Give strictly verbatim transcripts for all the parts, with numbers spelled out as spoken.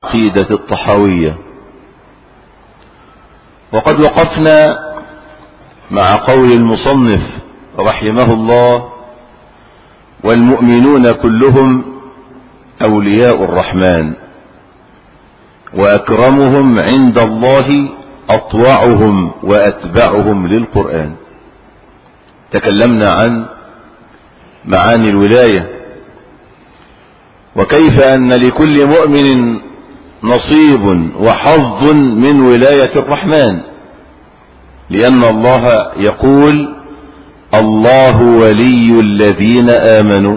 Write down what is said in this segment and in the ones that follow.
عقيدة الطحاوية. وقد وقفنا مع قول المصنف رحمه الله: والمؤمنون كلهم أولياء الرحمن، وأكرمهم عند الله أطوعهم وأتبعهم للقرآن. تكلمنا عن معاني الولاية، وكيف أن لكل مؤمن نصيب وحظ من ولاية الرحمن، لأن الله يقول: الله ولي الذين آمنوا.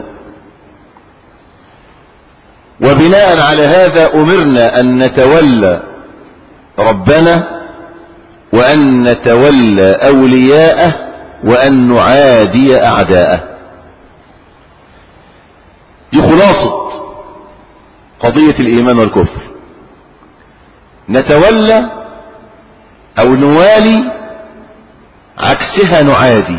وبناء على هذا أمرنا أن نتولى ربنا، وأن نتولى أولياءه، وأن نعادي أعداءه. دي خلاصة قضية الإيمان والكفر. نتولى أو نوالي، عكسها نعادي.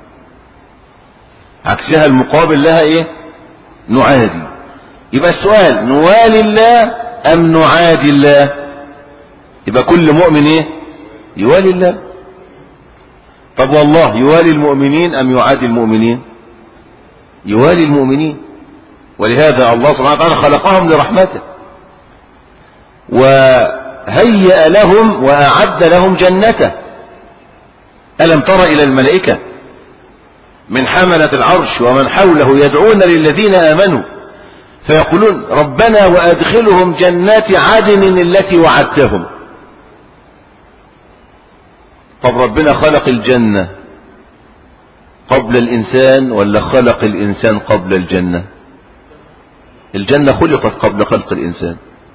عكسها المقابل لها إيه؟ نعادي. يبقى السؤال: نوالي الله أم نعادي الله؟ يبقى كل مؤمن إيه؟ يوالي الله. طب والله يوالي المؤمنين أم يعادي المؤمنين؟ يوالي المؤمنين. ولهذا الله سبحانه وتعالى خلقهم لرحمته، وهيأ لهم وأعد لهم جنته. ألم تر إلى الملائكة من حملة العرش ومن حوله يدعون للذين آمنوا فيقولون: ربنا وأدخلهم جنات عدن التي وعدتهم. طب ربنا خلق الجنة قبل الإنسان ولا خلق الإنسان قبل الجنة؟ الجنة خلقت قبل خلق الإنسان.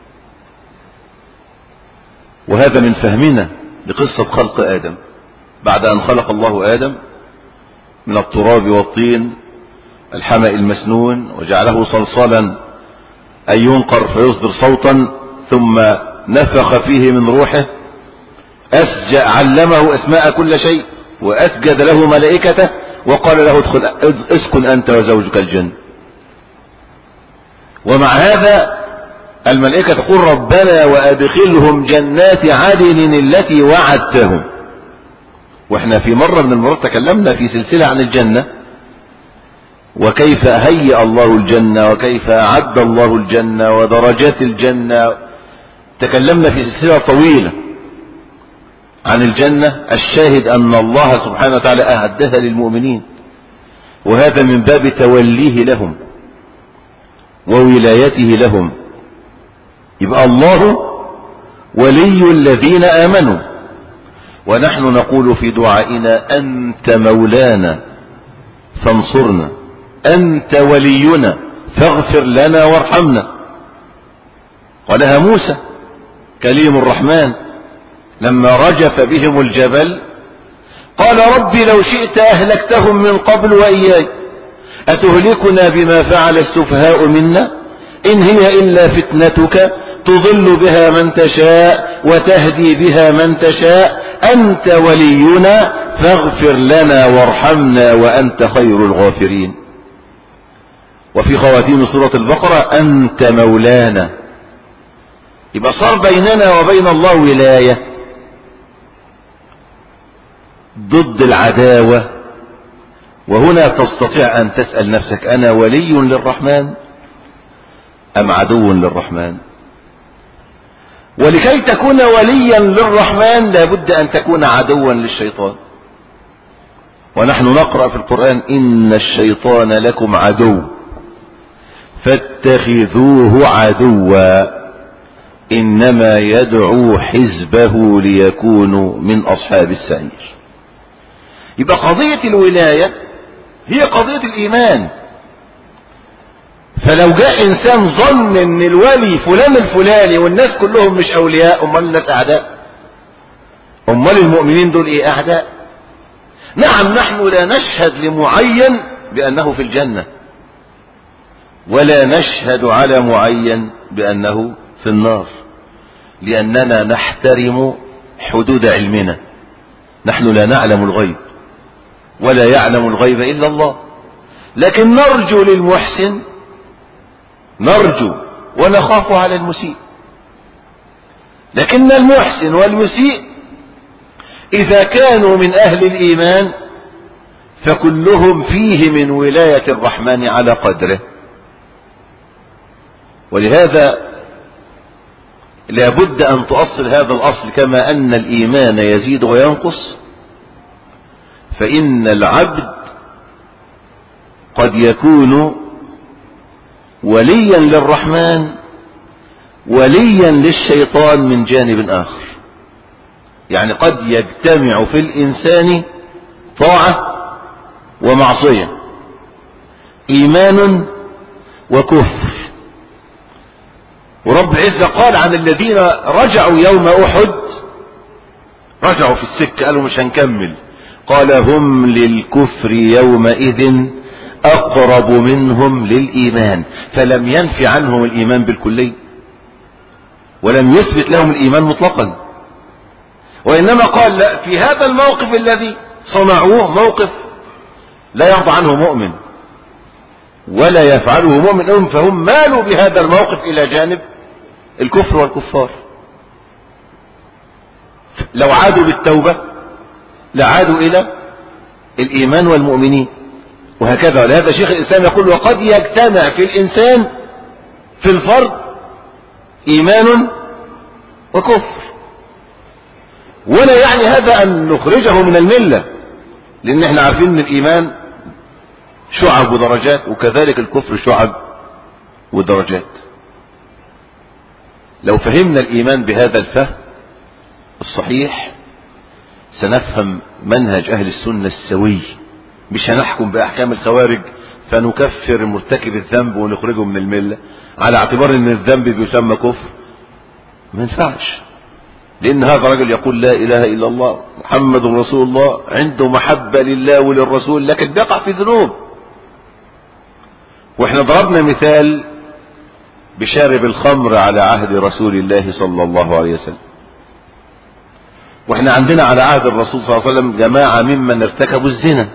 وهذا من فهمنا لقصة خلق آدم. بعد أن خلق الله آدم من التراب والطين الحمأ المسنون، وجعله صلصالا أن ينقر فيصدر صوتا، ثم نفخ فيه من روحه، أسجى علمه أسماء كل شيء، وأسجد له ملائكته، وقال له: ادخل اسكن أنت وزوجك الجنة. ومع هذا الملائكة تقول: ربنا وأدخلهم جنات عدن التي وعدتهم. واحنا في مرة من المرات تكلمنا في سلسلة عن الجنة، وكيف هيأ الله الجنة، وكيف أعد الله الجنة، ودرجات الجنة. تكلمنا في سلسلة طويلة عن الجنة. الشاهد أن الله سبحانه وتعالى أعدها للمؤمنين، وهذا من باب توليه لهم وولايته لهم. يبقى الله ولي الذين آمنوا، ونحن نقول في دعائنا: أنت مولانا فانصرنا، أنت ولينا فاغفر لنا وارحمنا. قالها موسى كليم الرحمن لما رجف بهم الجبل، قال: ربي لو شئت أهلكتهم من قبل وإياي، أتهلكنا بما فعل السفهاء منا، إن هي إلا فتنتك تضل بها من تشاء وتهدي بها من تشاء، أنت ولينا فاغفر لنا وارحمنا وأنت خير الغافرين. وفي خواتيم سورة البقرة: أنت مولانا. يبقى صار بيننا وبين الله ولاية ضد العداوة. وهنا تستطيع أن تسأل نفسك: أنا ولي للرحمن أم عدو للرحمن؟ ولكي تكون وليا للرحمن لابد أن تكون عدوا للشيطان. ونحن نقرأ في القرآن: إن الشيطان لكم عدو فاتخذوه عدوا إنما يدعو حزبه ليكونوا من أصحاب السعير. يبقى قضية الولاية هي قضية الإيمان. فلو جاء إنسان ظن أن الولي فلان الفلاني والناس كلهم مش أولياء، أمال الناس أعداء؟ أمال المؤمنين دول إيه؟ أعداء. نعم، نحن لا نشهد لمعين بأنه في الجنة، ولا نشهد على معين بأنه في النار، لأننا نحترم حدود علمنا. نحن لا نعلم الغيب، ولا يعلم الغيب إلا الله، لكن نرجو للمحسن، نرجو ونخاف على المسيء. لكن المحسن والمسيء إذا كانوا من أهل الإيمان فكلهم فيه من ولاية الرحمن على قدره. ولهذا لابد أن تؤصل هذا الأصل، كما أن الإيمان يزيد وينقص، فإن العبد قد يكون وليا للرحمن وليا للشيطان من جانب آخر. يعني قد يجتمع في الإنسان طاعة ومعصية، إيمان وكفر. ورب العزة قال عن الذين رجعوا يوم أحد، رجعوا في السكة قالوا مش هنكمل، قال هم للكفر يومئذ أقرب منهم للإيمان، فلم ينفي عنهم الإيمان بالكلي ولم يثبت لهم الإيمان مطلقا، وإنما قال لا، في هذا الموقف الذي صنعوه موقف لا يرضى عنه مؤمن ولا يفعله مؤمن، فهم مالوا بهذا الموقف إلى جانب الكفر والكفار. لو عادوا بالتوبة لعادوا إلى الإيمان والمؤمنين، وهكذا. ولهذا شيخ الإسلام يقول وقد يجتمع في الإنسان في الفرد إيمان وكفر، ولا يعني هذا أن نخرجه من الملة، لأن احنا عارفين أن الإيمان شعب ودرجات، وكذلك الكفر شعب ودرجات. لو فهمنا الإيمان بهذا الفهم الصحيح سنفهم منهج أهل السنة السوي، مش هنحكم بأحكام الخوارج فنكفر مرتكب الذنب ونخرجه من الملة على اعتبار أن الذنب بيسمى كفر. ما ينفعش، لأن هذا رجل يقول لا إله إلا الله محمد رسول الله، عنده محبة لله وللرسول، لكن بيقع في ذنوب. واحنا ضربنا مثال بشارب الخمر على عهد رسول الله صلى الله عليه وسلم، واحنا عندنا على عهد الرسول صلى الله عليه وسلم جماعة ممن ارتكبوا الزنا.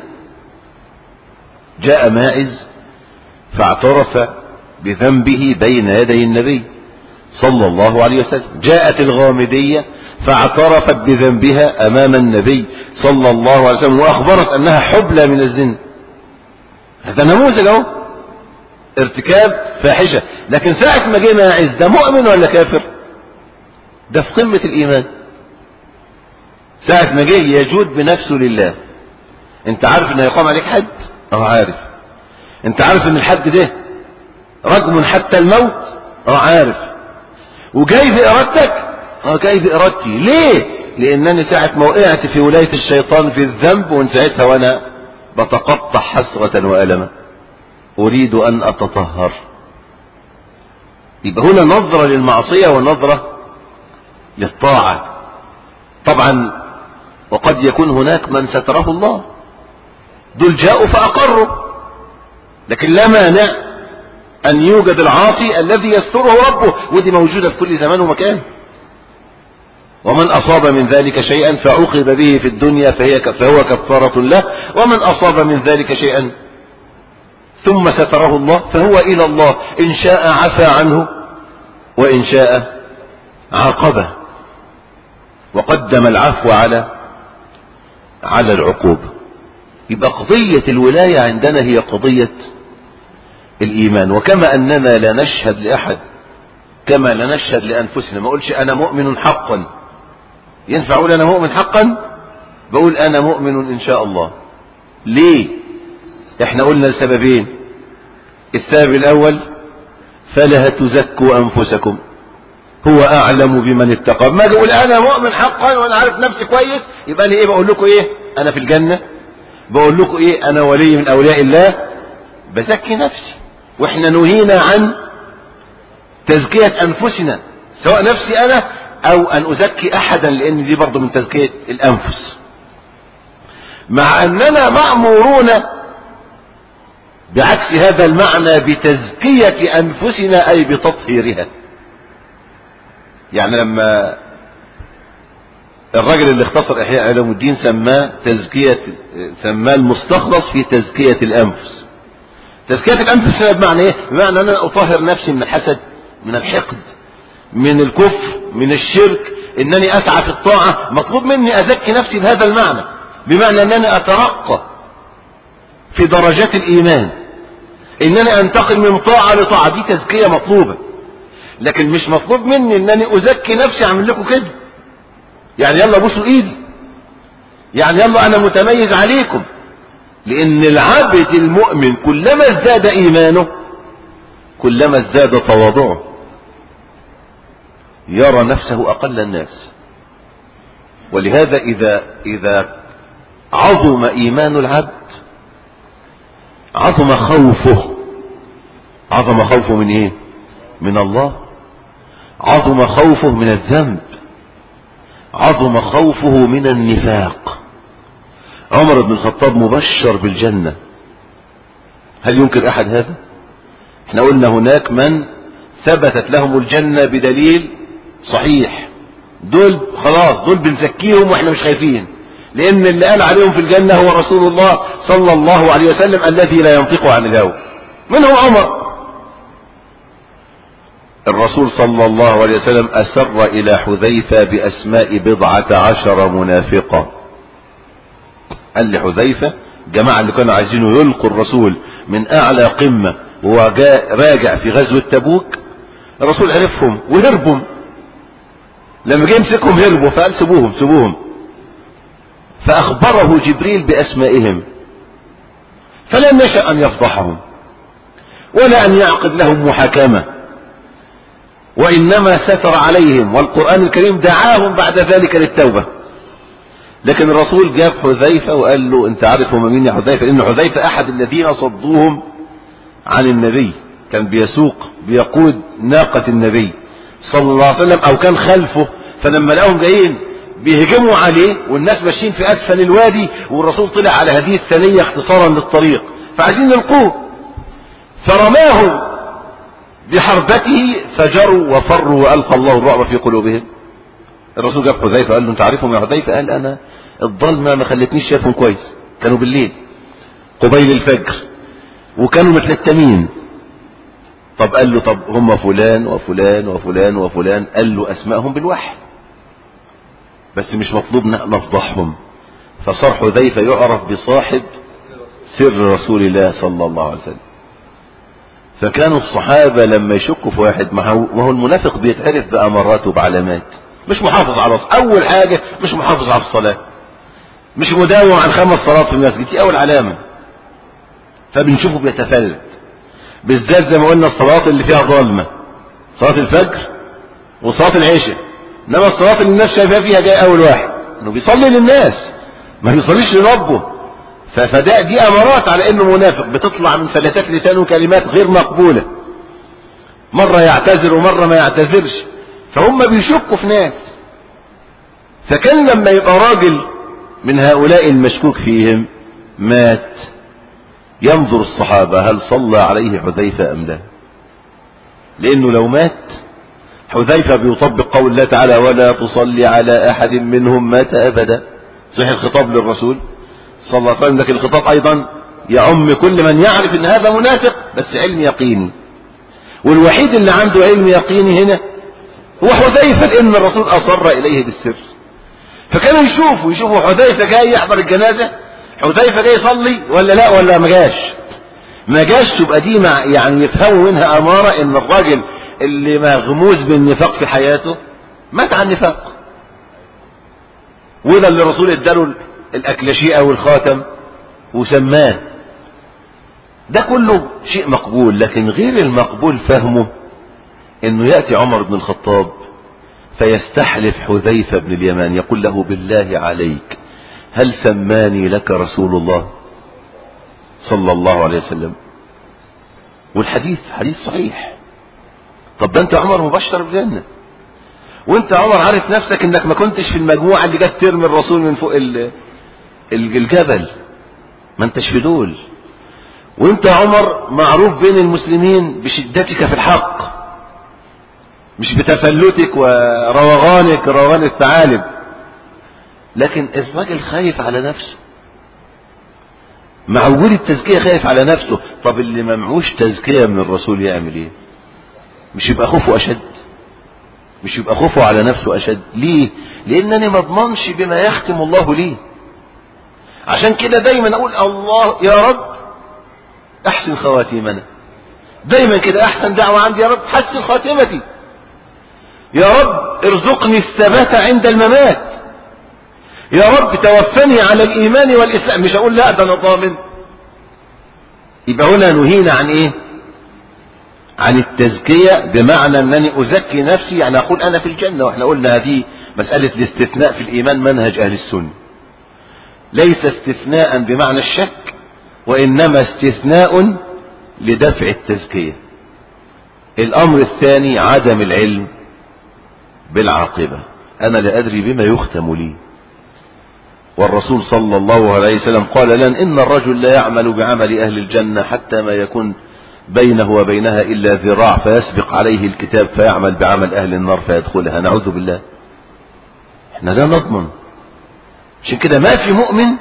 جاء ماعز فاعترف بذنبه بين يدي النبي صلى الله عليه وسلم. جاءت الغامدية فاعترفت بذنبها أمام النبي صلى الله عليه وسلم وأخبرت أنها حبلى من الزنا. هذا نموذج اهو، ارتكاب فاحشة. لكن ساعة ما جه ماعز ده مؤمن ولا كافر؟ ده في قمة الإيمان. ساعة ما جه يجود بنفسه لله. انت عارف ان يقام عليك حد؟ اه عارف. انت عارف ان الحد ده رجم حتى الموت؟ اه عارف. وجاي بإرادتك؟ اه جاي بإرادتي. ليه؟ لأنني ساعة ما وقعت في ولاية الشيطان في الذنب، وان ساعتها وانا بتقطع حسرة وألما أريد أن أتطهر. يبقى هنا نظرة للمعصية ونظرة للطاعة. طبعا وقد يكون هناك من ستره الله، دول جاءوا فأقروا، لكن لا مانع أن يوجد العاصي الذي يستره ربه، ودي موجودة في كل زمان ومكان. ومن أصاب من ذلك شيئا فعوقب به في الدنيا فهي فهو كفارة له، ومن أصاب من ذلك شيئا ثم ستره الله فهو إلى الله، إن شاء عفى عنه وإن شاء عاقبه، وقدم العفو على على العقوبة. يبقى قضية الولاية عندنا هي قضية الإيمان. وكما أننا لا نشهد لأحد كما لا نشهد لأنفسنا، ما أقولش أنا مؤمن حقا. ينفع أقول أنا مؤمن حقا؟ بقول أنا مؤمن إن شاء الله. ليه؟ احنا قلنا لسببين. السبب الأول فلا تزكوا أنفسكم هو أعلم بمن اتقى. ما أقول أنا مؤمن حقا وأنا عارف نفسي كويس، يبقى أنا إيه بقول لكم؟ إيه أنا في الجنة؟ بقول لكم إيه أنا ولي من أولياء الله؟ بزكي نفسي. وإحنا نهينا عن تزكية أنفسنا، سواء نفسي أنا أو أن أزكي أحدا، لأن دي برضو من تزكية الأنفس. مع أننا مأمورون بعكس هذا المعنى بتزكية أنفسنا، أي بتطهيرها. يعني لما الرجل اللي اختصر إحياء علوم الدين سماه تزكية، سماه المستخلص في تزكية الأنفس. تزكية الأنفس بمعنى إيه؟ بمعنى أن أنا أطهر نفسي من الحسد، من الحقد، من الكفر، من الشرك انني اسعى في الطاعة، مطلوب مني ازكي نفسي بهذا المعنى، بمعنى انني اترقى في درجات الايمان، انني انتقل من طاعة لطاعة، دي تزكية مطلوبة. لكن مش مطلوب مني انني ازكي نفسي اعمل لكم كده، يعني يلا بوسوا ايدي، يعني يلا انا متميز عليكم. لان العبد المؤمن كلما ازداد ايمانه كلما ازداد تواضعه، يرى نفسه اقل الناس. ولهذا اذا اذا عظم ايمان العبد عظم خوفه. عظم خوفه من ايه؟ من الله. عظم خوفه من الذنب. عظم خوفه من النفاق. عمر بن الخطاب مبشر بالجنة، هل ينكر احد هذا؟ احنا قلنا هناك من ثبتت لهم الجنة بدليل صحيح، دول خلاص دول بنزكيهم واحنا مش خايفين، لان اللي قال عليهم في الجنة هو رسول الله صلى الله عليه وسلم الذي لا ينطق عن الهوى. منهم عمر. الرسول صلى الله عليه وسلم أسر إلى حذيفة بأسماء بضعة عشر منافقة. قال لحذيفة، جماعة اللي كانوا عايزينه يلقوا الرسول من أعلى قمة وهو جاء راجع في غزوة تبوك، الرسول عرفهم وهربهم، لما جاء يمسكهم هربوا، فقال سبوهم سبوهم. فأخبره جبريل بأسمائهم، فلم يشأ أن يفضحهم ولا أن يعقد لهم محاكمة، وإنما ستر عليهم، والقرآن الكريم دعاهم بعد ذلك للتوبة. لكن الرسول جاب حذيفة وقال له انت عارف هم مين يا حذيفة؟ لأن حذيفة أحد الذين صدوهم عن النبي، كان بيسوق بيقود ناقة النبي صلى الله عليه وسلم، أو كان خلفه، فلما لقاهم جايين بيهجموا عليه والناس ماشيين في أسفل الوادي والرسول طلع على هذه الثنية اختصارا للطريق، فعايزين نلقوه، فرماهم بحربته فجروا وفروا وألقى الله الرعب في قلوبهم. الرسول جاب حذيفة قال له انت عارفهم يا حذيفة؟ قال انا الظلمة ما خلتنيش شايفهم كويس، كانوا بالليل قبيل الفجر وكانوا متلتمين. طب قال له طب هم فلان وفلان وفلان وفلان، قال له اسمائهم بالوحي بس مش مطلوب نفضحهم. فصار حذيفة يعرف بصاحب سر رسول الله صلى الله عليه وسلم. فكانوا الصحابة لما يشكوا في واحد، ما هو المنافق بيتعرف بأمارات وبعلامات، مش محافظ على الصلاة، أول حاجة مش محافظ على الصلاة، مش مداوم عن خمس صلوات في المسجد، دي أول علامة. فبنشوفه بيتفلت، بالذات زي ما قلنا الصلوات اللي فيها ظلمة، صلاة الفجر وصلاة العشاء. إنما الصلاة اللي الناس شايفاها فيها جاي أول واحد إنه بيصلي للناس ما بيصليش لربه، فده دي أمارات على إنه منافق، بتطلع من فلتات لسانه كلمات غير مقبولة، مرة يعتذر ومرة ما يعتذرش، فهم بيشكوا في ناس. فكان لما يبقى راجل من هؤلاء المشكوك فيهم مات، ينظر الصحابة هل صلى عليه حذيفة أم لا، لأنه لو مات حذيفة بيطبق قول الله تعالى ولا تصلي على أحد منهم مات أبدا. صحيح الخطاب للرسول صلى الله عليه وسلم، لكن الخطاب أيضا يعم كل من يعرف أن هذا منافق بس علم يقيني، والوحيد اللي عنده علم يقيني هنا هو حذيفة، لأن الرسول أصر إليه بالسر. فكانوا يشوفوا يشوفوا حذيفة جاي يحضر الجنازة، حذيفة جاي يصلي ولا لا، ولا ما جاش ما جاش تبقى دي مع يعني يفهموا منها أمارة إن الراجل اللي مغموس بالنفاق في حياته مات عن نفاق. وده اللي الرسول اداله الأكلشيئة والخاتم وسماه. ده كله شيء مقبول، لكن غير المقبول فهمه انه يأتي عمر بن الخطاب فيستحلف حذيفة بن اليمان، يقول له بالله عليك هل سماني لك رسول الله صلى الله عليه وسلم؟ والحديث حديث صحيح. طب ده انت عمر مبشر بالجنة، وانت عمر عارف نفسك انك ما كنتش في المجموعة اللي جت ترمي الرسول من فوق الجبل، ما انتش في دول، وانت عمر معروف بين المسلمين بشدتك في الحق مش بتفلتك وروغانك روغان الثعالب. لكن الراجل خايف على نفسه، مع وجود التزكية خايف على نفسه. طب اللي ما معوش تزكية من الرسول يعمل ايه؟ مش يبقى خوفه اشد؟ مش يبقى خوفه على نفسه أشد. ليه؟ لأنني ما اضمنش بما يختم الله لي. عشان كده دايما أقول الله يا رب أحسن خواتيمنا، دايما كده أحسن دعوة عندي، يا رب حسن خاتمتي، يا رب ارزقني الثبات عند الممات، يا رب توفني على الإيمان والإسلام. مش أقول لا ده أنا ضامن. يبقى هنا نهينا عن إيه؟ عن التزكية، بمعنى أنني أزكي نفسي، يعني أقول أنا في الجنة. وإحنا قلنا هذه مسألة الاستثناء في الإيمان منهج أهل السنة، ليس استثناء بمعنى الشك، وإنما استثناء لدفع التزكية. الأمر الثاني عدم العلم بالعاقبة، أنا لا أدري بما يختم لي. والرسول صلى الله عليه وسلم قال لن إن الرجل لا يعمل بعمل أهل الجنة حتى ما يكون بينه وبينها إلا ذراع فيسبق عليه الكتاب فيعمل بعمل أهل النار فيدخلها. نعوذ بالله، احنا لا نضمن. عشان كده ما في مؤمن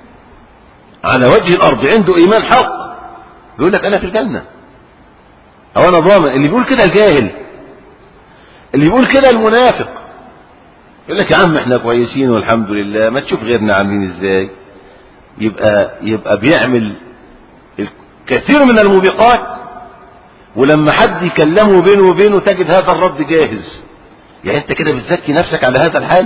على وجه الأرض عنده إيمان حق بيقول لك أنا في الجنة أو أنا ضامن. اللي بيقول كده الجاهل، اللي بيقول كده المنافق. يقول لك يا عم احنا كويسين والحمد لله، ما تشوف غيرنا عاملين ازاي. يبقى يبقى بيعمل كثير من الموبقات، ولما حد يكلمه بينه وبينه تجد هذا الرد جاهز. يعني انت كده بتزكي نفسك على هذا الحال.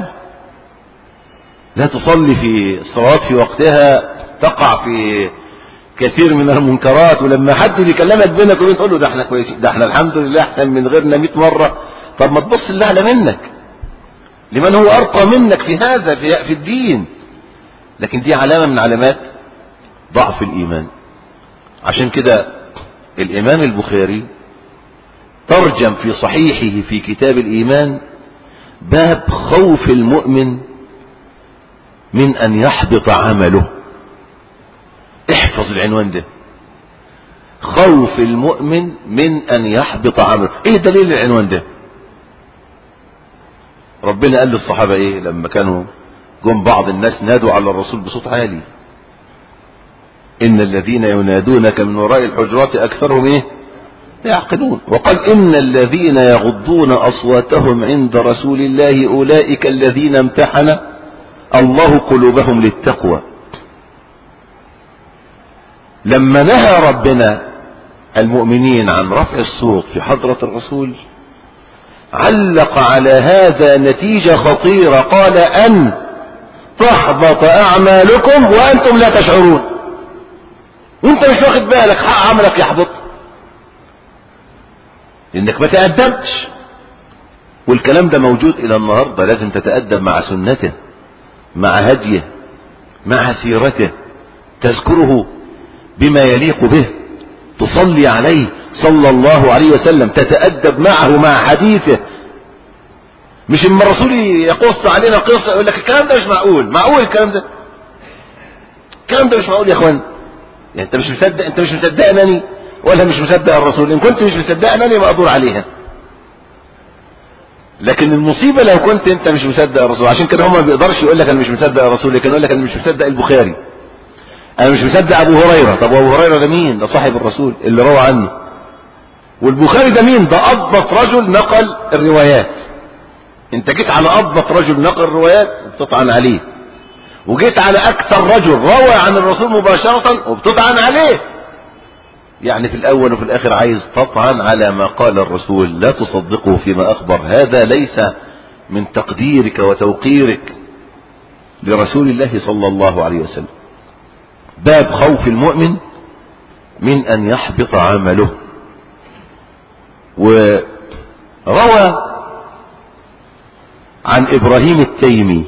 لا تصلي في الصلوات في وقتها، تقع في كثير من المنكرات، ولما حد بيكلمك بينك وبين تقول له ده احنا كويسين، ده احنا الحمد لله احسن من غيرنا مئة مرة. طب ما تبص اللي اعلى منك، لمن هو ارقى منك في هذا في, في الدين. لكن دي علامة من علامات ضعف الإيمان. عشان كده الإمام البخاري ترجم في صحيحه في كتاب الإيمان باب خوف المؤمن من أن يحبط عمله. احفظ العنوان ده، خوف المؤمن من أن يحبط عمله. ايه دليل العنوان ده؟ ربنا قال للصحابة ايه لما كانوا جم بعض الناس نادوا على الرسول بصوت عالي؟ إن الذين ينادونك من وراء الحجرات أكثرهم ايه يعقلون. وقال إن الذين يغضون أصواتهم عند رسول الله أولئك الذين امتحن الله قلوبهم للتقوى. لما نهى ربنا المؤمنين عن رفع الصوت في حضرة الرسول علق على هذا نتيجة خطيرة، قال أن تحبط أعمالكم وأنتم لا تشعرون. وانت مش واخد بالك حق عملك يحبط لانك ما تأدبتش. والكلام ده موجود الى النهاردة. لازم تتأدب مع سنته، مع هديه، مع سيرته، تذكره بما يليق به، تصلي عليه صلى الله عليه وسلم، تتأدب معه مع حديثه. مش اما الرسول يقص علينا قصة يقول لك الكلام ده مش معقول. معقول الكلام ده؟ الكلام ده مش معقول يا اخوان. يعني انت مش مصدق، انت مش مصدقني ولا مش مصدق الرسول؟ ان كنت مش مصدقني ما ادور عليها. لكن المصيبة لو كنت انت مش مصدق الرسول. عشان كده هم ما بيقدرش يقول لك انا مش مصدق الرسول، لكن يقول لك انا مش مصدق البخاري، انا مش مصدق ابو هريرة. طب ابو هريرة ده مين؟ ده صاحب الرسول اللي روى عنه. والبخاري ده مين؟ ده اضبط رجل نقل الروايات. انت جيت على اضبط رجل نقل الروايات وبتطعن عليه، وجيت على اكثر رجل روى عن الرسول مباشرة وبتطعن عليه. يعني في الاول وفي الاخر عايز تطعن على ما قال الرسول، لا تصدقه فيما اخبر. هذا ليس من تقديرك وتوقيرك لرسول الله صلى الله عليه وسلم. باب خوف المؤمن من ان يحبط عمله. وروى عن ابراهيم التيمي.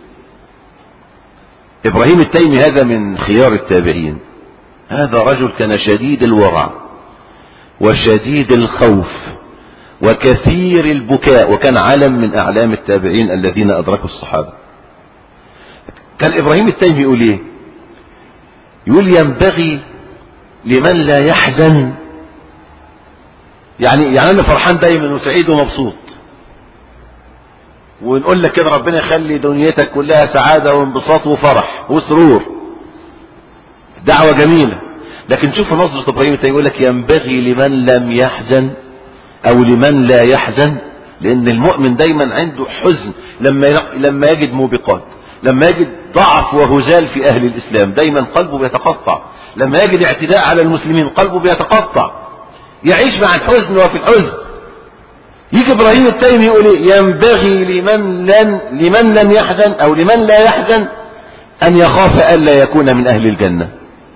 ابراهيم التيمي هذا من خيار التابعين. هذا رجل كان شديد الورع وشديد الخوف وكثير البكاء، وكان علم من اعلام التابعين الذين ادركوا الصحابة. كان ابراهيم التيمي يقول ايه؟ يقول ينبغي لمن لا يحزن، يعني يعني انا فرحان دايما وسعيد ومبسوط، ونقول لك كده ربنا يخلي دنيتك كلها سعادة وانبساط وفرح وسرور، دعوة جميلة. لكن شوف نظرة ابراهيم التيمي يقول لك ينبغي لمن لم يحزن او لمن لا يحزن لأن المؤمن دايما عنده حزن لما لما يجد موبقات، لما يجد ضعف وهزال في أهل الإسلام دايما قلبه بيتقطع، لما يجد اعتداء على المسلمين قلبه بيتقطع، يعيش مع الحزن وفي الحزن. يجي إبراهيم التيمي يقول إيه؟ ينبغي لمن لن لمن لم يحزن أو لمن لا يحزن أن يخاف ألا يكون من أهل الجنة.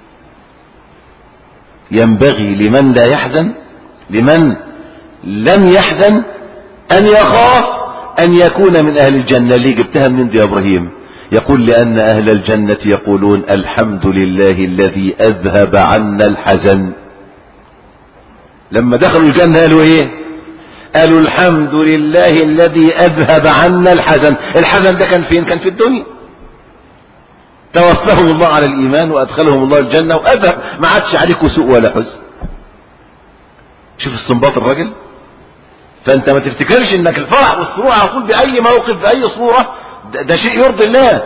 ينبغي لمن لا يحزن لمن لم يحزن أن يخاف أن يكون من أهل الجنة. اللي جبتها من دي يا إبراهيم؟ يقول لأن أهل الجنة يقولون الحمد لله الذي أذهب عنا الحزن. لما دخلوا الجنة قالوا إيه؟ قالوا الحمد لله الذي أذهب عنا الحزن. الحزن ده كان فين؟ كان في الدنيا. توفاهم الله على الإيمان وأدخلهم الله الجنة وأذهب، ما عادش عليكم سوء ولا حزن. شوف استنباط الرجل. فأنت ما تفتكرش إنك الفرح والسرور على طول بأي موقف بأي صورة ده, ده شيء يرضي الله.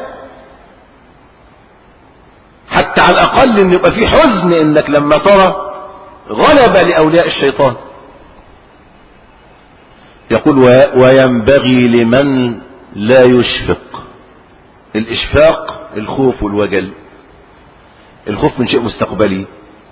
حتى على الأقل إن يبقى في حزن إنك لما ترى غلب لأولياء الشيطان. يقول وينبغي لمن لا يشفق. الإشفاق الخوف والوجل. الخوف من شيء مستقبلي،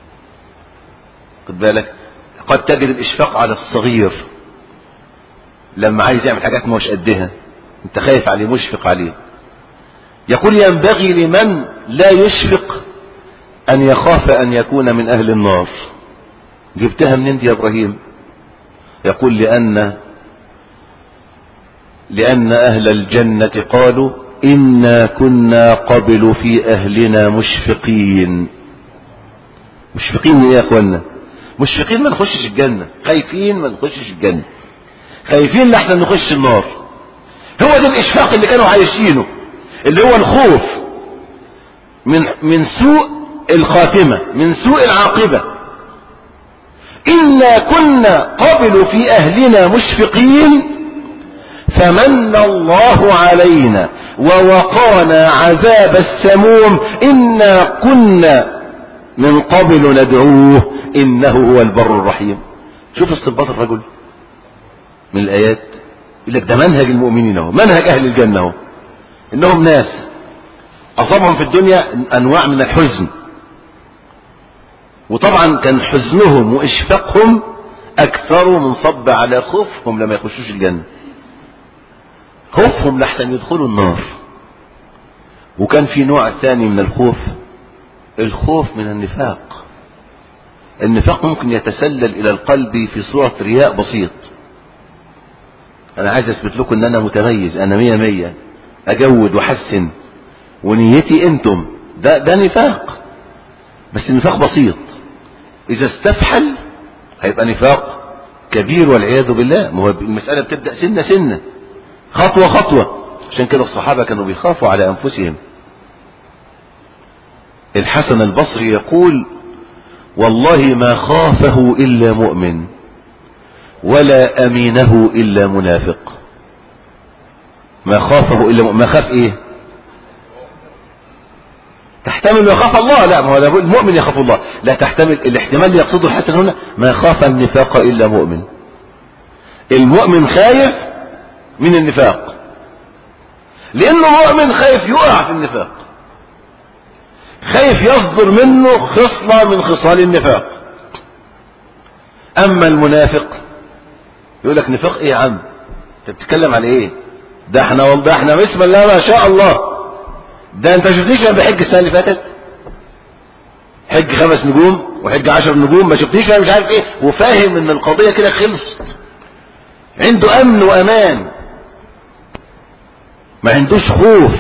خد بالك. قد تجد الإشفاق على الصغير لما عايز يعمل حاجات ما هوش قدها، انت خايف عليه مشفق عليه. يقول ينبغي لمن لا يشفق أن يخاف أن يكون من أهل النار. جبتها منين دي يا إبراهيم؟ يقول لأن لأن أهل الجنة قالوا إنا كنا قبل في أهلنا مشفقين. مشفقين من إيه يا أخوانا؟ مشفقين ما نخشش الجنة، خايفين ما نخشش الجنة، خايفين لحسن نخش النار. هو ده الإشفاق اللي كانوا عايشينه، اللي هو الخوف من من سوء الخاتمة، من سوء العاقبة. إنا كنا قبل في أهلنا مشفقين فمن الله علينا ووقانا عذاب السموم إنا كنا من قبل ندعوه إنه هو البر الرحيم. شوف استنباط الرجل من الآيات. يقول لك ده منهج المؤمنين اهو، منهج أهل الجنة اهو، إنهم ناس أصابهم في الدنيا أنواع من الحزن، وطبعا كان حزنهم وإشفاقهم أكثر من صب على خوفهم لما يخشوش الجنة. خوفهم لحسن يدخلوا النار. وكان في نوع ثاني من الخوف، الخوف من النفاق. النفاق ممكن يتسلل إلى القلب في صورة رياء بسيط. أنا عايز أثبت لكم أن أنا متميز، أنا مية مية، أجود وحسن ونيتي أنتم. ده, ده نفاق، بس النفاق بسيط. إذا استفحل هيبقى نفاق كبير والعياذ بالله. ما هو المسألة بتبدأ سنة سنة، خطوة خطوة. عشان كده الصحابة كانوا بيخافوا على أنفسهم. الحسن البصري يقول والله ما خافه إلا مؤمن ولا أمينه إلا منافق. ما خافه إلا مؤمن. ما خاف إيه؟ تحتمل يخاف الله؟ لا، ما هو المؤمن يخاف الله. لا تحتمل الاحتمال اللي يقصده الحسن هنا ما خاف النفاق إلا مؤمن. المؤمن خايف من النفاق لأنه مؤمن خايف يقع في النفاق، خايف يصدر منه خصلة من خصال النفاق. أما المنافق يقول لك نفاق إيه يا عم؟ أنت بتتكلم على إيه؟ ده احنا والله احنا بسم الله ما شاء الله. ده أنت شفتنيش أنا بحج السنة اللي فاتت؟ حج خمس نجوم وحج عشر نجوم، ما شفتنيش أنا مش عارف إيه، وفاهم إن القضية كده خلصت. عنده أمن وأمان، ما عندوش خوف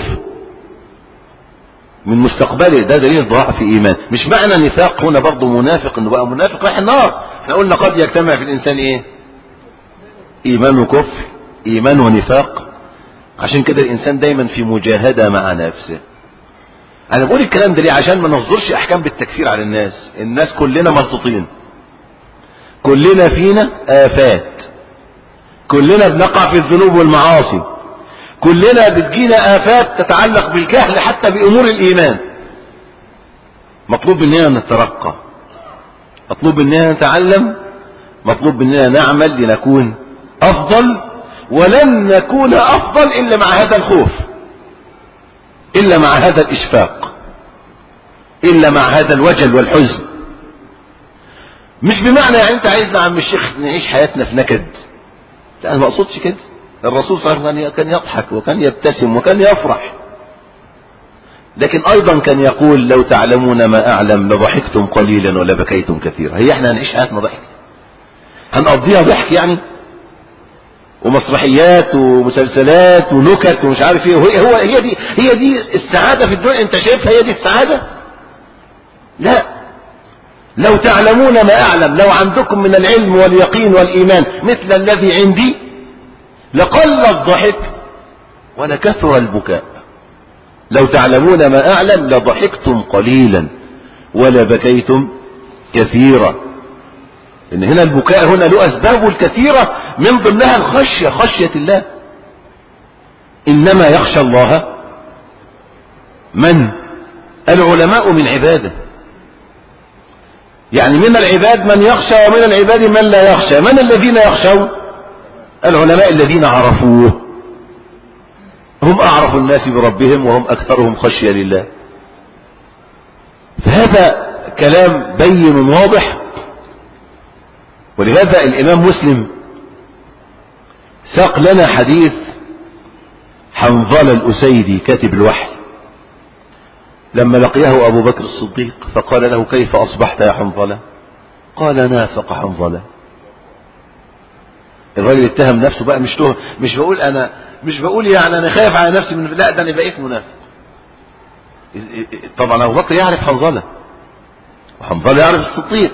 من مستقبله. ده دليل ضعف إيمان. مش معنى نفاق هنا برضه منافق انه بقى منافق رايح النار. احنا قلنا قد يجتمع في الإنسان ايه؟ إيمان وكفر، إيمان ونفاق. عشان كده الإنسان دايما في مجاهدة مع نفسه. أنا بقول الكلام ده ليه؟ عشان ما نصدرش أحكام بالتكفير على الناس. الناس كلنا ملطوطين، كلنا فينا آفات، كلنا بنقع في الذنوب والمعاصي، كلنا بتجينا آفات تتعلق بالجهل حتى بأمور الإيمان. مطلوب مننا نترقى، مطلوب مننا نتعلم، مطلوب مننا نعمل لنكون أفضل. ولن نكون أفضل إلا مع هذا الخوف، إلا مع هذا الإشفاق، إلا مع هذا الوجل والحزن. مش بمعنى يعني أنت عايزنا عم الشيخ نعيش حياتنا في نكد، لا أنا ما أقصدش كده. الرسول صلى الله عليه وسلم كان يضحك وكان يبتسم وكان يفرح، لكن أيضا كان يقول لو تعلمون ما أعلم لضحكتم قليلا ولبكيتم كثيرا. هي احنا هنعيش حياتنا ضحك؟ هنقضيها ضحك يعني، ومسرحيات ومسلسلات ونكت ومش عارف ايه؟ هو هو هي دي هي دي السعادة في الدنيا؟ انت شايفها هي دي السعادة؟ لا. لو تعلمون ما أعلم، لو عندكم من العلم واليقين والإيمان مثل الذي عندي لقل الضحك ولكثر البكاء. لو تعلمون ما أعلم لضحكتم قليلا ولبكيتم كثيرا. إن هنا البكاء هنا له أسبابه الكثيرة، من ضمنها الخشية، خشية الله. إنما يخشى الله من؟ العلماء من عباده. يعني من العباد من يخشى ومن العباد من لا يخشى. من الذين يخشون؟ العلماء الذين عرفوه، هم أعرف الناس بربهم وهم أكثرهم خشية لله. فهذا كلام بين واضح. ولهذا الإمام مسلم ساق لنا حديث حنظلة الأسيدي كاتب الوحي، لما لقيه أبو بكر الصديق فقال له كيف أصبحت يا حنظلة؟ قال نافق حنظلة. الراجل اتهم نفسه بقى، مش تهم، مش بقول أنا مش بقول يعني أنا خايف على نفسي من، لا ده أنا بقيت منافق. طبعا أبو بكر يعرف حنظلة وحنظلة يعرف الصديق،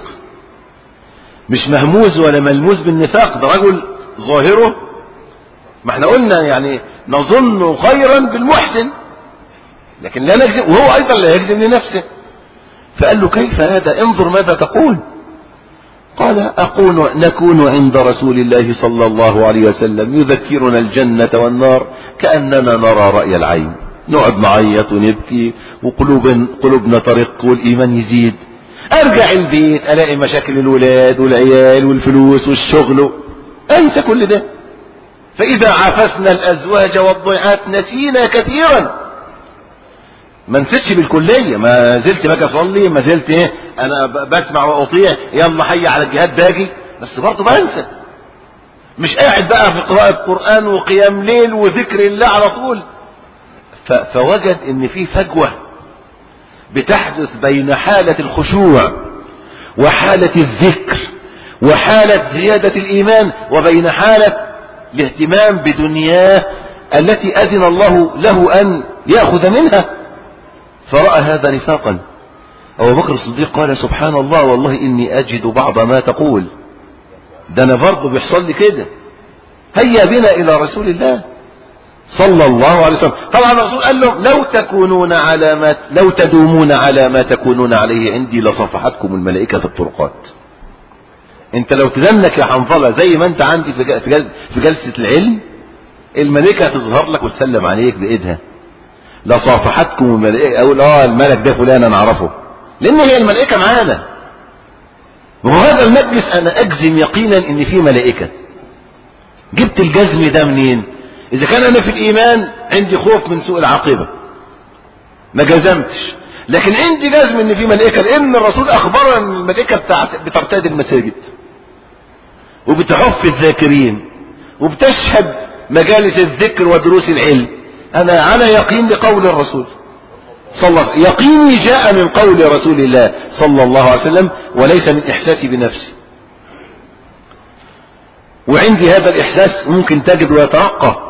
مش مهموز ولا ملموس بالنفاق، ده رجل ظاهره، ما احنا قلنا يعني نظن خيرا بالمحسن لكن لا نكذب، وهو أيضا لا يكذب لنفسه. فقال له كيف هذا؟ انظر ماذا تقول. قال أقول نكون عند رسول الله صلى الله عليه وسلم يذكرنا الجنة والنار كأننا نرى رأي العين، نقعد نعيط ونبكي وقلوب قلوبنا ترق والإيمان يزيد. أرجع البيت ألاقي مشاكل الولاد والعيال والفلوس والشغل، أنسى كل ده. فإذا عافسنا الأزواج والضيعات نسينا كثيرا. ما نسيتش بالكلية، ما زلت باجي اصلي، ما زلت ايه انا بسمع واطيع، يلا حي على الجهاد باجي، بس برضه بنسى. مش قاعد بقى في قراءة قرآن وقيام ليل وذكر الله على طول. فوجد ان في فجوة بتحدث بين حالة الخشوع وحالة الذكر وحالة زيادة الإيمان وبين حالة الاهتمام بدنياه التي أذن الله له أن يأخذ منها. فرأى هذا نفاقا. أبو بكر الصديق قال سبحان الله والله إني أجد بعض ما تقول، ده أنا برضه بيحصل لي كده. هيا بنا إلى رسول الله صلى الله عليه وسلم. طبعا الرسول قال له لو تكونون على ما لو تدومون على ما تكونون عليه عندي لصفحتكم الملائكة في الطرقات. انت لو تدنك يا حنظلة زي ما انت عندي في جلسة العلم، الملائكة تظهر لك وتسلم عليك بإيدها. لصافحتكم الملائكة، اقول اه الملك ده فلان انا اعرفه، لان هي الملائكة معانا. وهذا المجلس انا اجزم يقينا ان فيه ملائكة. جبت الجزم ده منين؟ اذا كان انا في الايمان عندي خوف من سوء العاقبة ما جزمتش، لكن عندي جزم ان في ملائكة، لان الرسول اخبرنا ان الملائكة بترتاد المساجد وبتحف الذاكرين وبتشهد مجالس الذكر ودروس العلم. انا على يقين لقول الرسول صلى الله عليه وسلم، يقيني جاء من قول رسول الله صلى الله عليه وسلم وليس من احساسي بنفسي. وعندي هذا الاحساس ممكن تجد ويترقى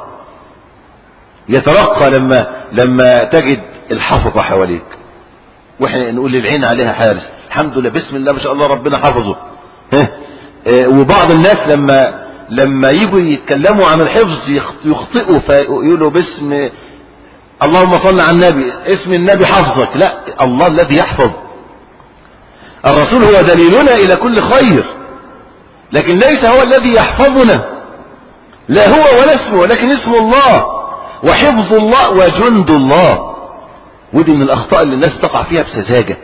يترقى لما لما تجد الحفظة حواليك، واحنا نقول للعين عليها حارس، الحمد لله بسم الله ما شاء الله ربنا حفظه. ها اه وبعض الناس لما لما يجوا يتكلموا عن الحفظ يخطئوا فيقولوا باسم اللهم صل على النبي، اسم النبي حفظك. لا، الله الذي يحفظ. الرسول هو دليلنا الى كل خير، لكن ليس هو الذي يحفظنا، لا هو ولا اسمه، ولكن اسم الله وحفظ الله وجند الله. ودي من الاخطاء اللي الناس تقع فيها بسذاجة،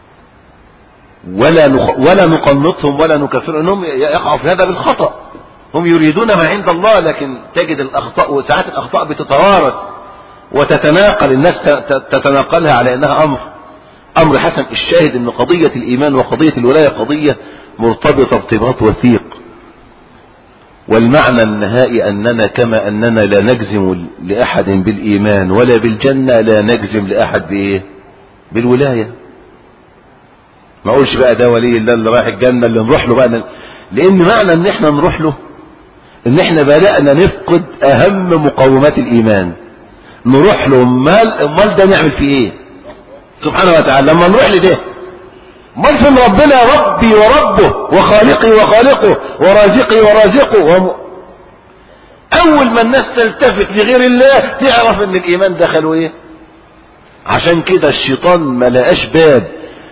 ولا نخ... ولا نقنطهم ولا نكفرهم، انهم يقعوا في هذا بالخطأ. هم يريدون ما عند الله، لكن تجد الأخطاء، وساعات الأخطاء بتتوارث وتتناقل، الناس تتناقلها على أنها أمر أمر حسن. الشاهد أن قضية الإيمان وقضية الولاية قضية مرتبطة ارتباط وثيق، والمعنى النهائي أننا كما أننا لا نجزم لأحد بالإيمان ولا بالجنة، لا نجزم لأحد بإيه؟ بالولاية. ما أقولش بقى ده ولي الله اللي رايح الجنة اللي نروح له بقى، لأن معنى أن احنا نروح له أن احنا بدأنا نفقد أهم مقومات الإيمان. نروح له امال امال ده نعمل فيه ايه سبحانه وتعالى لما نروح لده؟ امال فين ربنا ربي وربه وخالقي وخالقه ورازقي ورازقه وم... اول ما الناس تلتفت لغير الله تعرف ان الايمان دخلوا ايه. عشان كده الشيطان ما لقاش باب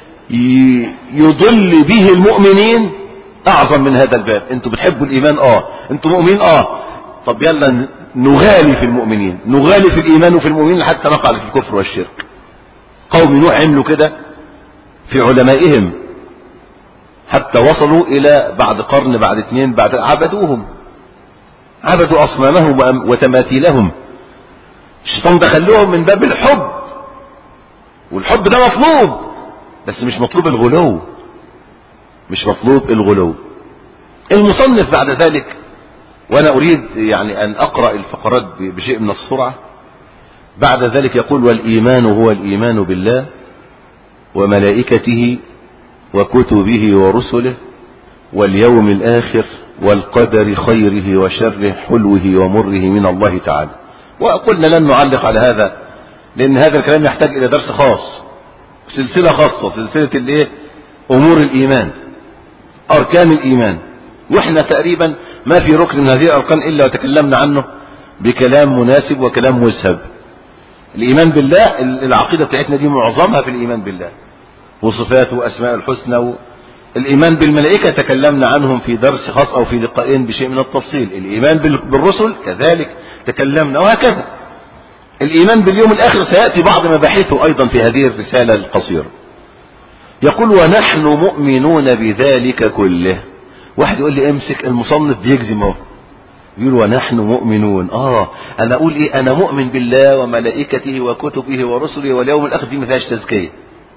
يضل به المؤمنين اعظم من هذا الباب. انتوا بتحبوا الايمان، اه انتوا مؤمنين، اه طب يلا نغالي في المؤمنين، نغالي في الايمان وفي المؤمنين حتى نقع في الكفر والشرك. قوم نوح عملوا كده في علمائهم حتى وصلوا الى بعد قرن بعد اثنين بعد عبدوهم، عبدوا اصنامهم وتماثيلهم. الشيطان دخلهم من باب الحب، والحب ده مطلوب بس مش مطلوب الغلو، مش مطلوب الغلو. المصنف بعد ذلك، وانا اريد يعني ان اقرأ الفقرات بشيء من السرعة، بعد ذلك يقول: والايمان هو الايمان بالله وملائكته وكتبه ورسله واليوم الاخر والقدر خيره وشره حلوه ومره من الله تعالى. وقلنا لن نعلق على هذا لان هذا الكلام يحتاج الى درس خاص، سلسلة خاصة، سلسلة الايه؟ امور الايمان، اركان الايمان. واحنا تقريبا ما في ركن من هذه الاركان الا وتكلمنا عنه بكلام مناسب وكلام مسهب. الايمان بالله، العقيدة بتاعتنا دي معظمها في الايمان بالله وصفاته واسماء الحسنى. الايمان بالملائكة تكلمنا عنهم في درس خاص او في لقاءين بشيء من التفصيل. الايمان بالرسل كذلك تكلمنا، وهكذا. الايمان باليوم الاخر سيأتي بعض مباحثه ايضا في هذه الرسالة القصيرة. يقول: ونحن مؤمنون بذلك كله. واحد يقول لي امسك المصنف بيجزم اهو، يقول ونحن مؤمنون. اه انا اقول ايه؟ انا مؤمن بالله وملائكته وكتبه ورسله واليوم الاخر، دي ما فيهاش تزكية،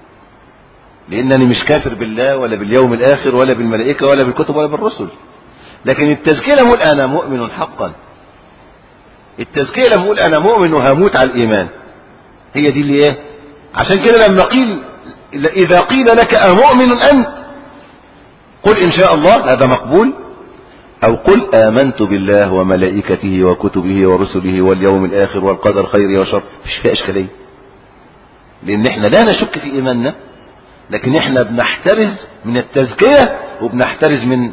لانني مش كافر بالله ولا باليوم الاخر ولا بالملائكة ولا بالكتب ولا بالرسل. لكن التزكية لما اقول انا مؤمن حقا، التزكية لما اقول انا مؤمن وهموت على الايمان، هي دي اللي ايه. عشان كده لما قيل اذا قيل لك امؤمن انت قل ان شاء الله، هذا مقبول، او قل امنت بالله وملائكته وكتبه ورسله واليوم الاخر والقدر خيره وشره. مش فيها اشكاليه، لان احنا لا نشك في ايماننا، لكن احنا بنحترز من التزكية وبنحترز من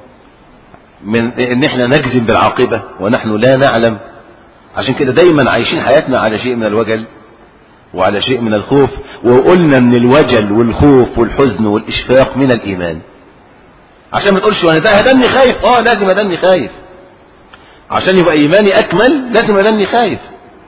من ان احنا نجزم بالعاقبة ونحن لا نعلم. عشان كده دايما عايشين حياتنا على شيء من الوجل وعلى شيء من الخوف. وقلنا ان الوجل والخوف والحزن والاشفاق من الايمان. عشان ما تقولش وانا ده هدني خايف، اه لازم هدني خايف عشان يبقى ايماني اكمل، لازم هدني خايف.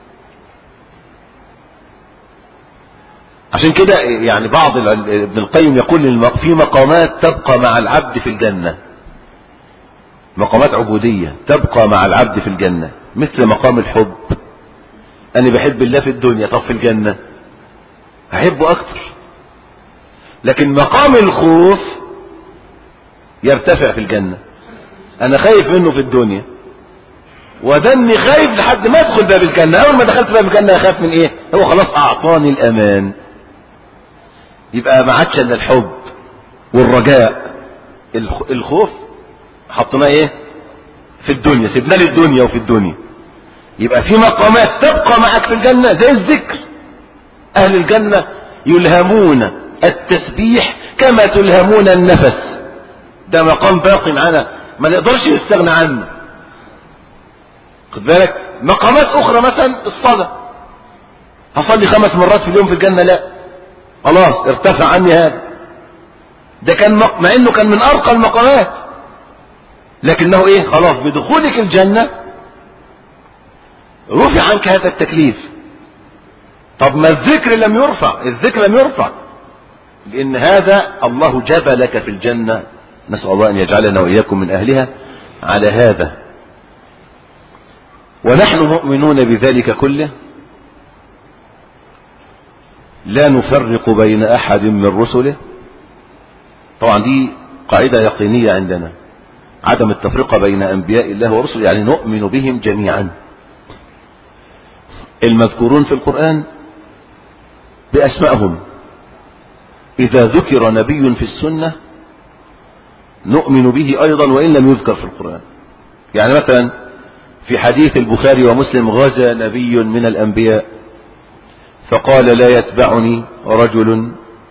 عشان كده يعني بعض ابن القيم يقول في مقامات تبقى مع العبد في الجنة، مقامات عبودية تبقى مع العبد في الجنة، مثل مقام الحب. انا بحب الله في الدنيا، طب في الجنة احبه اكتر. لكن مقام الخوف يرتفع في الجنة، انا خايف منه في الدنيا ودني خايف لحد ما ادخل باب الجنة. اول ما دخلت باب الجنة اخاف من ايه؟ هو خلاص اعطاني الامان. يبقى ما عادش الا الحب والرجاء. الخوف حطيناه ايه؟ في الدنيا، سيبنا لي الدنيا وفي الدنيا. يبقى في مقامات تبقى معك في الجنة زي الذكر. اهل الجنة يلهمون التسبيح كما تلهمون النفس. ده مقام باقي معنا ما نقدرش نستغنى عنه. خد بالك مقامات اخرى مثلا الصلاة، هصلي خمس مرات في اليوم في الجنة، لا خلاص ارتفع عني هذا. ده كان مق... مع انه كان من ارقى المقامات، لكنه ايه؟ خلاص بدخولك الجنة رفع عنك هذا التكليف. طب ما الذكر لم يرفع؟ الذكر لم يرفع لان هذا الله جبلك في الجنة، نسأل الله ان يجعلنا واياكم من اهلها. على هذا، ونحن مؤمنون بذلك كله، لا نفرق بين أحد من رسله. طبعا دي قاعدة يقينية عندنا، عدم التفرقة بين أنبياء الله ورسله، يعني نؤمن بهم جميعا، المذكورون في القرآن بأسمائهم. إذا ذكر نبي في السنة نؤمن به أيضا وإن لم يذكر في القرآن. يعني مثلا في حديث البخاري ومسلم: غزا نبي من الأنبياء فقال: لا يتبعني رجل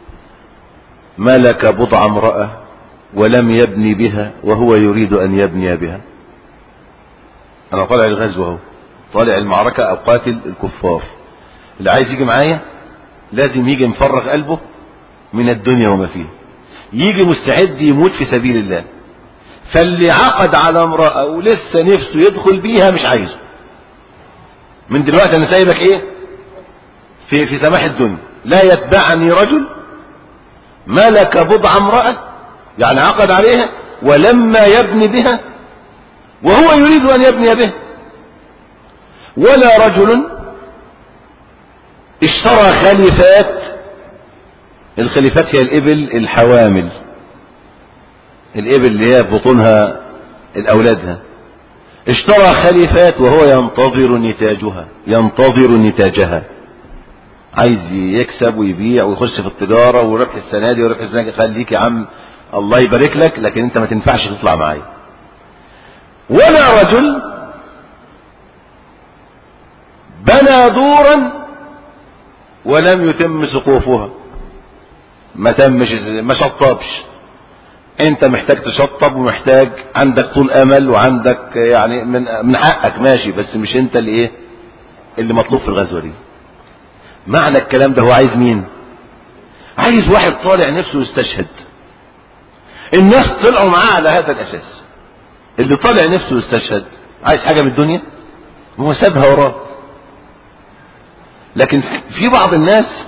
ملك بضع امرأة ولم يبني بها وهو يريد أن يبني بها. أنا طالع الغزو اهو، طالع المعركة أو قاتل الكفار، اللي عايز يجي معايا لازم يجي مفرغ قلبه من الدنيا وما فيها، يجي مستعد يموت في سبيل الله. فاللي عقد على امرأة ولسه نفسه يدخل بيها مش عايزه، من دلوقتي أنا سايبك إيه في في سماح الدنيا. لا يتبعني رجل ملك بضع امرأة، يعني عقد عليها ولما يبني بها وهو يريد أن يبني بها، ولا رجل اشترى خليفات. الخليفات هي الإبل الحوامل، الإبل اللي هي بطونها الأولادها. اشترى خليفات وهو ينتظر نتاجها، ينتظر نتاجها، عايز يكسب ويبيع ويخش في التجارة وربح السنة دي وربح السنة دي. خليك يا عم الله يبارك لك، لكن انت ما تنفعش تطلع معايا. ولا رجل بنى دورا ولم يتم سقوفها، ما تمش، ما شطبش. انت محتاج تشطب ومحتاج، عندك طول امل وعندك يعني من من حقك ماشي، بس مش انت اللي ايه اللي مطلوب في الغزوة دي. معنى الكلام ده هو عايز مين؟ عايز واحد طالع نفسه يستشهد. الناس طلعوا معاه على هذا الاساس. اللي طالع نفسه يستشهد عايز حاجة من الدنيا هو سابها وراه. لكن في بعض الناس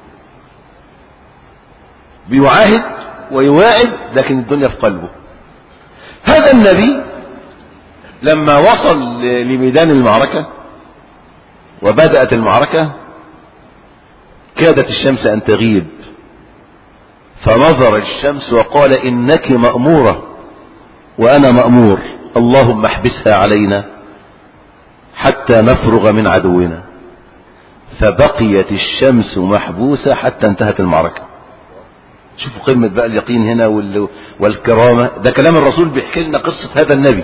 بيعاهد ويواعد لكن الدنيا في قلبه. هذا النبي لما وصل لميدان المعركة وبدأت المعركة كادت الشمس أن تغيب، فنظر الشمس وقال: إنك مأمورة وأنا مأمور، اللهم احبسها علينا حتى نفرغ من عدونا. فبقيت الشمس محبوسة حتى انتهت المعركة. شوفوا قمة بقى اليقين هنا والكرامة. ده كلام الرسول بيحكي لنا قصة هذا النبي.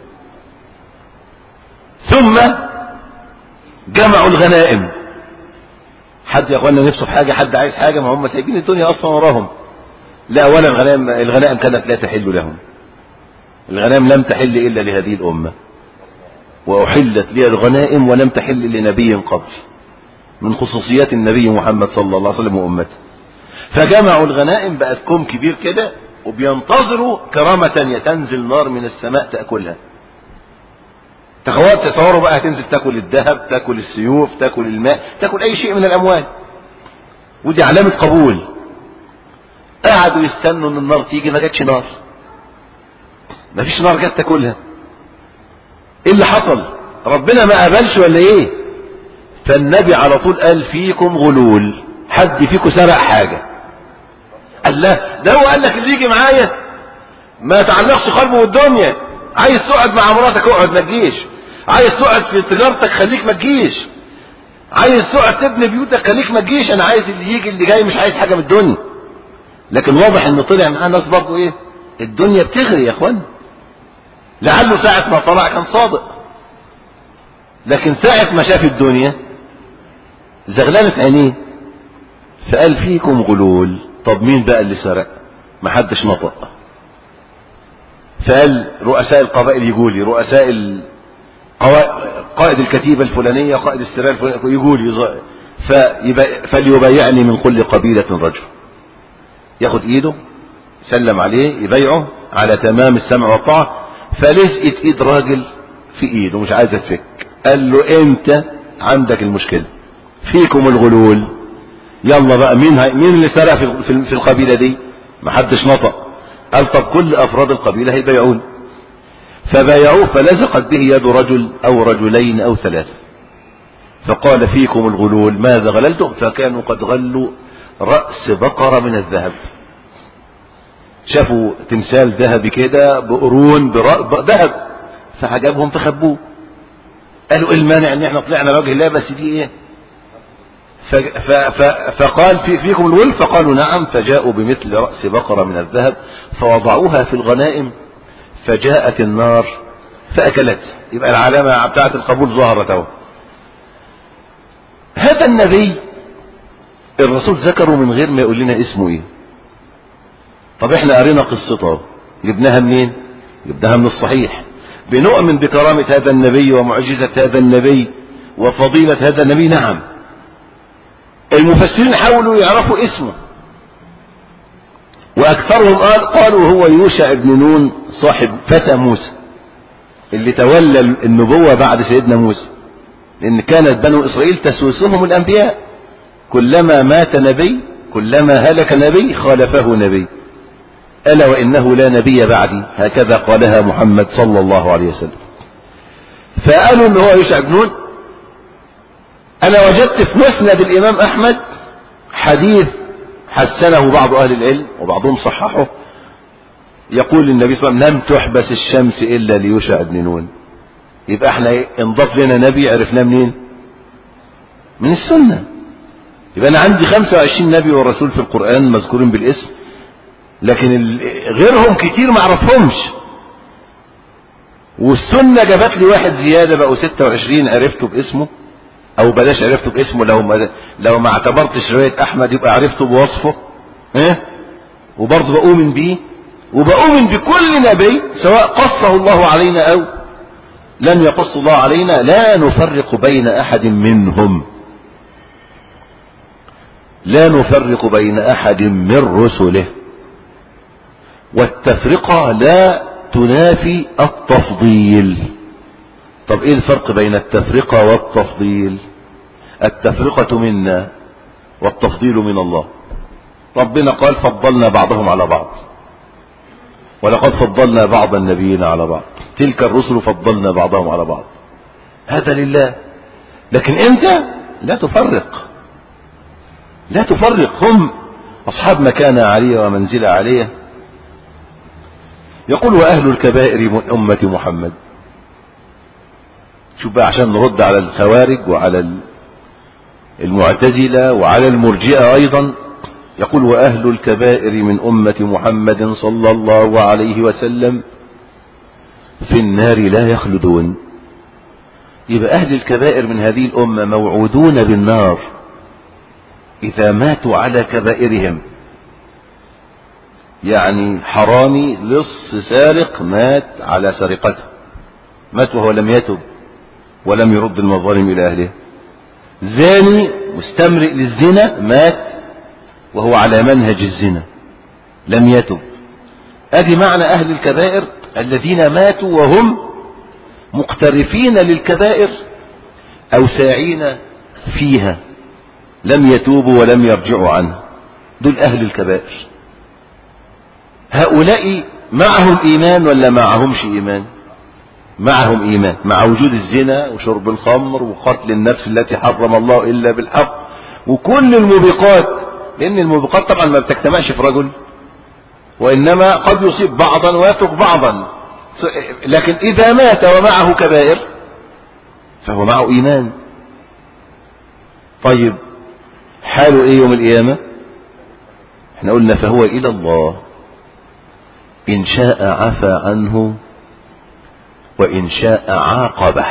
ثم جمعوا الغنائم. حد يا اخوانا نفسه في حاجة، حد عايز حاجة، ما هم سايبين الدنيا اصلا وراهم. لا، ولا الغنائم، الغنائم كانت لا تحل لهم. الغنائم لم تحل الا لهذه الامة، واحلت لي الغنائم ولم تحل لنبي قبل، من خصوصيات النبي محمد صلى الله عليه وسلم وامته. فجمعوا الغنائم، بقت كوم كبير كده، وبينتظروا كرامة تانية، تنزل نار من السماء تأكلها. تخوات تصوروا بقى هتنزل تاكل الذهب، تاكل السيوف، تاكل الماء، تاكل اي شيء من الاموال، ودي علامة قبول. قعدوا يستنوا ان النار تيجي، ما جاتش نار، ما فيش نار جت تاكلها. ايه اللي حصل؟ ربنا ما قبلش ولا ايه؟ فالنبي على طول قال: فيكم غلول، حد فيكم سرق حاجة. قال لا، ده هو قال لك اللي يجي معايا ما تعلقش قلبه بالدنيا. عايز تقعد مع مراتك اقعد ما تجيش، عايز تقعد في تجارتك خليك ما تجيش، عايز تقعد تبني بيوتك خليك ما تجيش، انا عايز اللي يجي اللي جاي، مش عايز حاجة من الدنيا. لكن واضح ان طلع معاه ناس برضه ايه، الدنيا بتغري يا اخوان. لعله ساعة ما طلع كان صادق، لكن ساعة ما شاف الدنيا زغلانة عينيه، فقال: فيكم غلول. طب مين بقى اللي سرق؟ ما حدش نطق. فقال: رؤساء القبائل يقولي، رؤساء قائد الكتيبة الفلانية، قائد السرايا الفلانية يقولي، فليبايعني من كل قبيلة رجل. ياخد ايده، سلم عليه، يبايعه على تمام السمع والطاعة. فلزقت ايد راجل في ايده مش عايزة تفك. قال له: انت عندك المشكلة، فيكم الغلول. يلا بقى، مين هاي مين اللي سرق في, في, في القبيلة دي؟ ما حدش نطق. قال: طب كل افراد القبيلة هيبايعون. فبايعوه فلزقت به يد رجل أو رجلين أو ثلاثة، فقال فيكم الغلول ماذا غللتم؟ فكانوا قد غلوا رأس بقرة من الذهب. شافوا تمثال ذهبي كده بقرون ذهب فعجبهم فخبوه. قالوا ايه المانع ان احنا طلعنا لوجه الله بس دي ايه؟ ف ف ف فقال في فيكم الغلول؟ فقالوا نعم. فجاءوا بمثل رأس بقرة من الذهب فوضعوها في الغنائم، فجاءت النار فأكلت. يبقى العلامة بتاعت القبول ظهرت اهو. هذا النبي الرسول ذكره من غير ما يقول لنا اسمه ايه. طب احنا قرينا قصته، جبناها منين؟ جبناها من الصحيح. بنؤمن بكرامة هذا النبي ومعجزة هذا النبي وفضيلة هذا النبي. نعم. المفسرين حاولوا يعرفوا اسمه، واكثرهم قال قالوا هو يوشع بن نون صاحب فتى موسى اللي تولى النبوة بعد سيدنا موسى، لان كانت بنو اسرائيل تسوسهم الانبياء، كلما مات نبي كلما هلك نبي خالفه نبي، ألا وإنه لا نبي بعدي، هكذا قالها محمد صلى الله عليه وسلم. فقالوا إن هو يوشع بن نون. أنا وجدت في مسند الإمام أحمد حديث حسنه بعض أهل العلم وبعضهم صححه، يقول النبي صلى الله عليه وسلم لم تحبس الشمس إلا ليوشع بن نون. يبقى احنا ايه؟ انضاف لنا نبي عرفناه منين؟ من السنة. يبقى أنا عندي خمسة وعشرين نبي ورسول في القرآن مذكورين بالاسم، لكن غيرهم كتير ما اعرفهمش، والسنة جابت لي واحد زيادة بقوا ستة وعشرين عرفته باسمه، او بلاش عرفته باسمه، لو ما لو ما اعتبرتش رواية احمد يبقى عرفته بوصفه، ها، وبرضه بؤمن بيه وبؤمن بكل نبي سواء قصه الله علينا او لم يقص الله علينا، لا نفرق بين احد منهم، لا نفرق بين احد من رسله. والتفرقة لا تنافي التفضيل. طب ايه الفرق بين التفرقة والتفضيل؟ التفرقة منا والتفضيل من الله. ربنا قال فضلنا بعضهم على بعض، ولقد فضلنا بعض النبيين على بعض، تلك الرسل فضلنا بعضهم على بعض، هذا لله. لكن انت لا تفرق، لا تفرق، هم اصحاب مكانة عالية ومنزلة عالية. يقول وأهل الكبائر من أمة محمد. شوف بقى عشان نرد على الخوارج وعلى المعتزلة وعلى المرجئة أيضا. يقول وأهل الكبائر من أمة محمد صلى الله عليه وسلم في النار لا يخلدون. يبقى أهل الكبائر من هذه الأمة موعودون بالنار إذا ماتوا على كبائرهم. يعني حرامي لص سارق مات على سرقته، مات وهو لم يتب ولم يرد المظالم إلى أهله. زاني مستمرئ للزنا مات وهو على منهج الزنا لم يتب. ادي معنى أهل الكبائر الذين ماتوا وهم مقترفين للكبائر أو ساعين فيها لم يتوبوا ولم يرجعوا عنه، دول أهل الكبائر. هؤلاء معهم إيمان ولا معهمش إيمان؟ معهم إيمان، مع وجود الزنا وشرب الخمر وقتل النفس التي حرم الله إلا بالحق وكل الموبقات، لأن الموبقات طبعا ما بتجتمعش في رجل، وإنما قد يصيب بعضا ويترك بعضا. لكن إذا مات ومعه كبائر فهو معه إيمان. طيب حاله إيه يوم القيامة؟ احنا قلنا فهو إلى الله إن شاء عفى عنه وإن شاء عاقبه.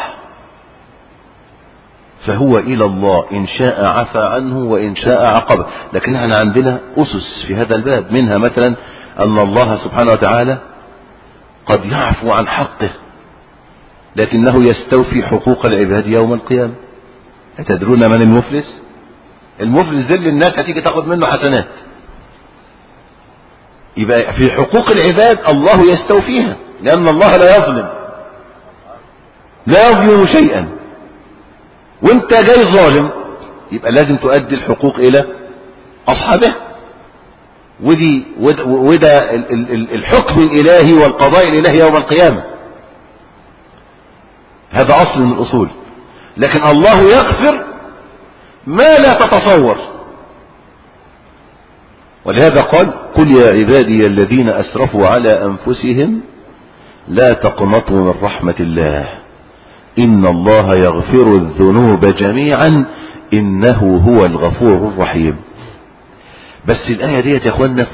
فهو إلى الله إن شاء عفى عنه وإن شاء عاقبه. لكن احنا عندنا أسس في هذا الباب، منها مثلا أن الله سبحانه وتعالى قد يعفو عن حقه لكنه يستوفي حقوق العباد يوم القيامة. أتدرون من المفلس؟ المفلس ذل الناس هتيجي تاخد منه حسنات، يبقى في حقوق العباد الله يستوفيها، لأن الله لا يظلم، لا يظلم شيئا. وانت جاي ظالم يبقى لازم تؤدي الحقوق إلى أصحابها. ودي وده الحكم الإلهي والقضاء الإلهي يوم القيامة. هذا أصل من الأصول. لكن الله يغفر ما لا تتصور، ولهذا قال قل يا عبادي الذين أسرفوا على أنفسهم لا تقنطوا من رحمة الله إن الله يغفر الذنوب جميعا إنه هو الغفور الرحيم. بس الآية ديت يا أخوانا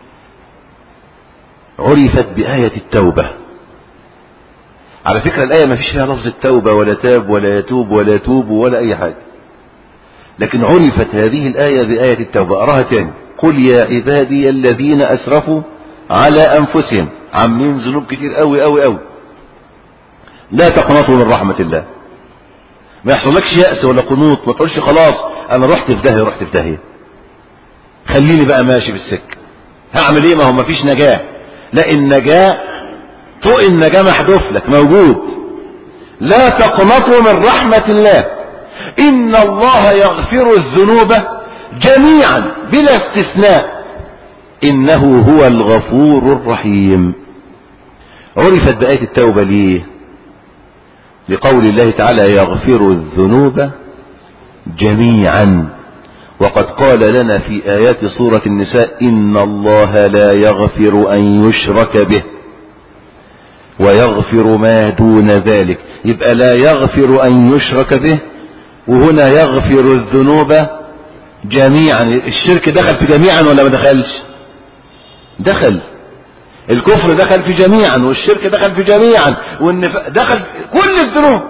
عرفت بآية التوبة. على فكرة الآية ما فيش فيها لفظ التوبة ولا تاب ولا يتوب ولا يتوب ولا أي حاجة، لكن عرفت هذه الآية بآية التوبة. أراها تاني قل يا عبادي الذين أسرفوا على أنفسهم، عاملين ذنوب كتير قوي قوي قوي، لا تقنطوا من رحمة الله. ما يحصلكش يأس ولا قنوط، ما تقولش خلاص أنا رحت في داهية رحت في داهية خليني بقى ماشي بالسكة، هعمل ايه ما هو ما فيش نجاة. لا، النجاة طوق النجاة محذوف لك موجود. لا تقنطوا من رحمة الله إن الله يغفر الذنوب جميعا بلا استثناء إنه هو الغفور الرحيم. عرفت بآية التوبة ليه؟ لقول الله تعالى يغفر الذنوب جميعا، وقد قال لنا في آيات سورة النساء إن الله لا يغفر أن يشرك به ويغفر ما دون ذلك. يبقى لا يغفر أن يشرك به، وهنا يغفر الذنوب جميعا. الشرك دخل في جميعا ولا ما دخلش؟ دخل. الكفر دخل في جميعا، والشرك دخل في جميعا، والنفاق دخل في كل الذنوب.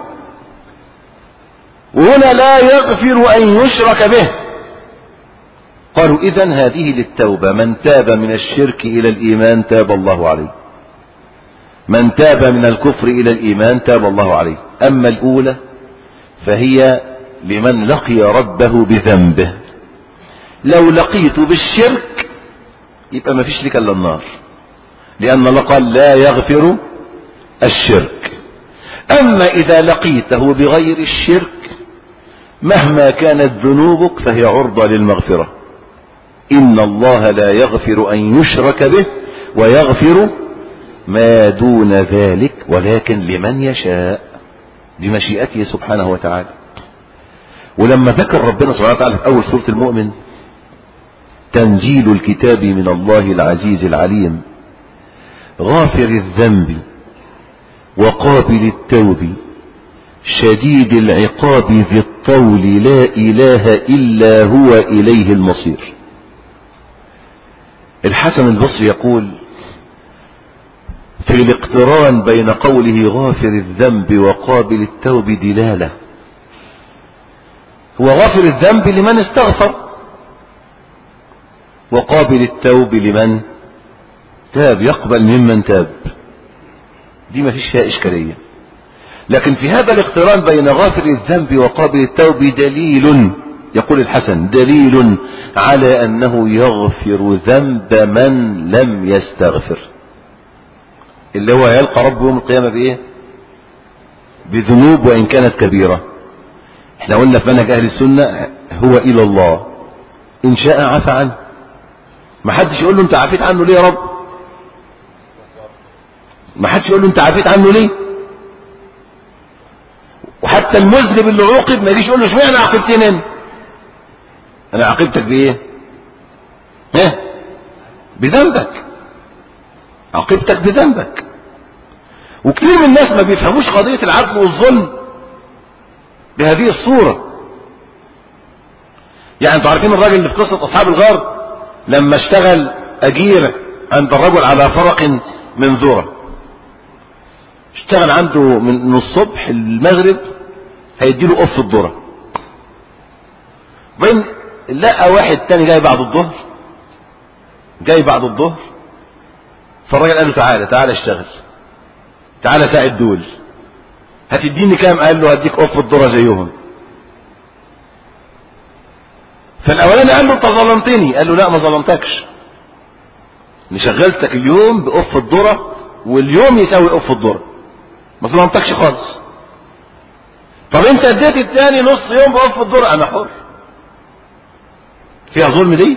وهنا لا يغفر أن يشرك به. قالوا إذن هذه للتوبة، من تاب من الشرك إلى الإيمان تاب الله عليه، من تاب من الكفر إلى الإيمان تاب الله عليه. أما الأولى فهي لمن لقي ربه بذنبه. لو لقيت بالشرك يبقى ما فيش لك إلا النار، لأن الله قال لا يغفر الشرك. أما إذا لقيته بغير الشرك مهما كانت ذنوبك فهي عرضة للمغفرة. إن الله لا يغفر أن يشرك به ويغفر ما دون ذلك ولكن لمن يشاء بمشيئته سبحانه وتعالى. ولما ذكر ربنا سبحانه وتعالى في أول سورة المؤمن تنزيل الكتاب من الله العزيز العليم غافر الذنب وقابل التوب شديد العقاب ذي الطول لا إله إلا هو إليه المصير. الحسن البصري يقول في الاقتران بين قوله غافر الذنب وقابل التوب دلالة. هو غافر الذنب لمن استغفر، وقابل التوب لمن تاب، يقبل ممن تاب، دي ما فيش فيها إشكالية. لكن في هذا الاقتران بين غافر الذنب وقابل التوب دليل، يقول الحسن دليل على أنه يغفر ذنب من لم يستغفر، اللي هو يلقى ربه يوم القيامة بإيه؟ بذنوب وإن كانت كبيرة. احنا قلنا في منهج أهل السنة هو إلى الله إن شاء عفى عنه. ما حدش يقول له أنت عفيت عنه ليه يا رب؟ ما حدش يقول له أنت عفيت عنه ليه؟ وحتى المذنب اللي عوقب ما يجيش يقول له اشمعنى عاقبتني انت؟ انا عاقبتك بايه؟ ها؟ بذنبك، عاقبتك بذنبك. وكثير من الناس ما بيفهموش قضية العدل والظلم بهذه الصورة. يعني انتوا عارفين الراجل اللي في قصة اصحاب الغار لما اشتغل اجير عند الرجل على فرق من ذرة، اشتغل عنده من الصبح المغرب هيديله قف الذرة، وبين لقى واحد تاني جاي بعد الظهر جاي بعد الظهر فالراجل قال له تعالى تعالى اشتغل، تعالى ساعد دول، هتديني كام؟ قال له هديك قف الذرة زيهم. فالاولاني قال له انت ظلمتني، قال له لا ما ظلمتكش، انا شغلتك اليوم بقف الذرة واليوم يساوي قف الذرة، ما ظلمتكش خالص. طب انت اديت التاني نص يوم بقف الذرة، انا حر، فيها ظلم دي؟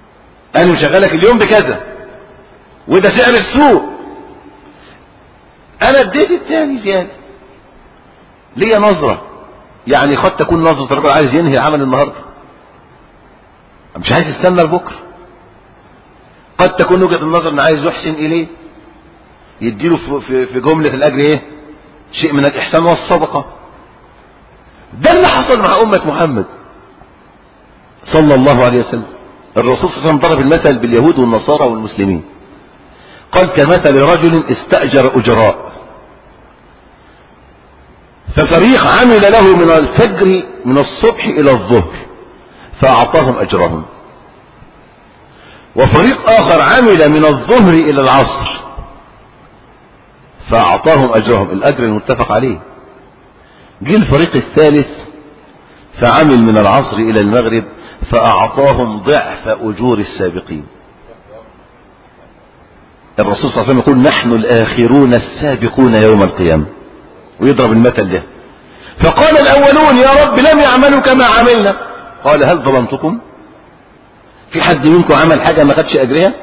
انا مشغلك اليوم بكذا وده سعر السوق، انا اديت التاني زيادة ليا نظرة، يعني قد تكون نظرة الرجل عايز ينهي العمل النهاردة مش عايز يستنى لبكره، قد تكون وجهة النظر ان عايز يحسن اليه يديله في في جملة الاجر ايه؟ شيء من الاحسان والصدقة. ده اللي حصل مع امة محمد صلى الله عليه وسلم. الرسول صلى الله عليه وسلم ضرب المثل باليهود والنصارى والمسلمين، قال كمثل رجل استأجر اجراء، ففريق عمل له من الفجر من الصبح الى الظهر فاعطاهم اجرهم، وفريق اخر عمل من الظهر الى العصر فاعطاهم اجرهم، الاجر المتفق عليه. جه الفريق الثالث فعمل من العصر الى المغرب فاعطاهم ضعف اجور السابقين. الرسول صلى الله عليه وسلم يقول نحن الاخرون السابقون يوم القيامة، ويضرب المثل ده. فقال الاولون يا رب لم يعملوا كما عملنا، قال هل ظلمتكم؟ في حد منكم عمل حاجة ما خدش اجرها؟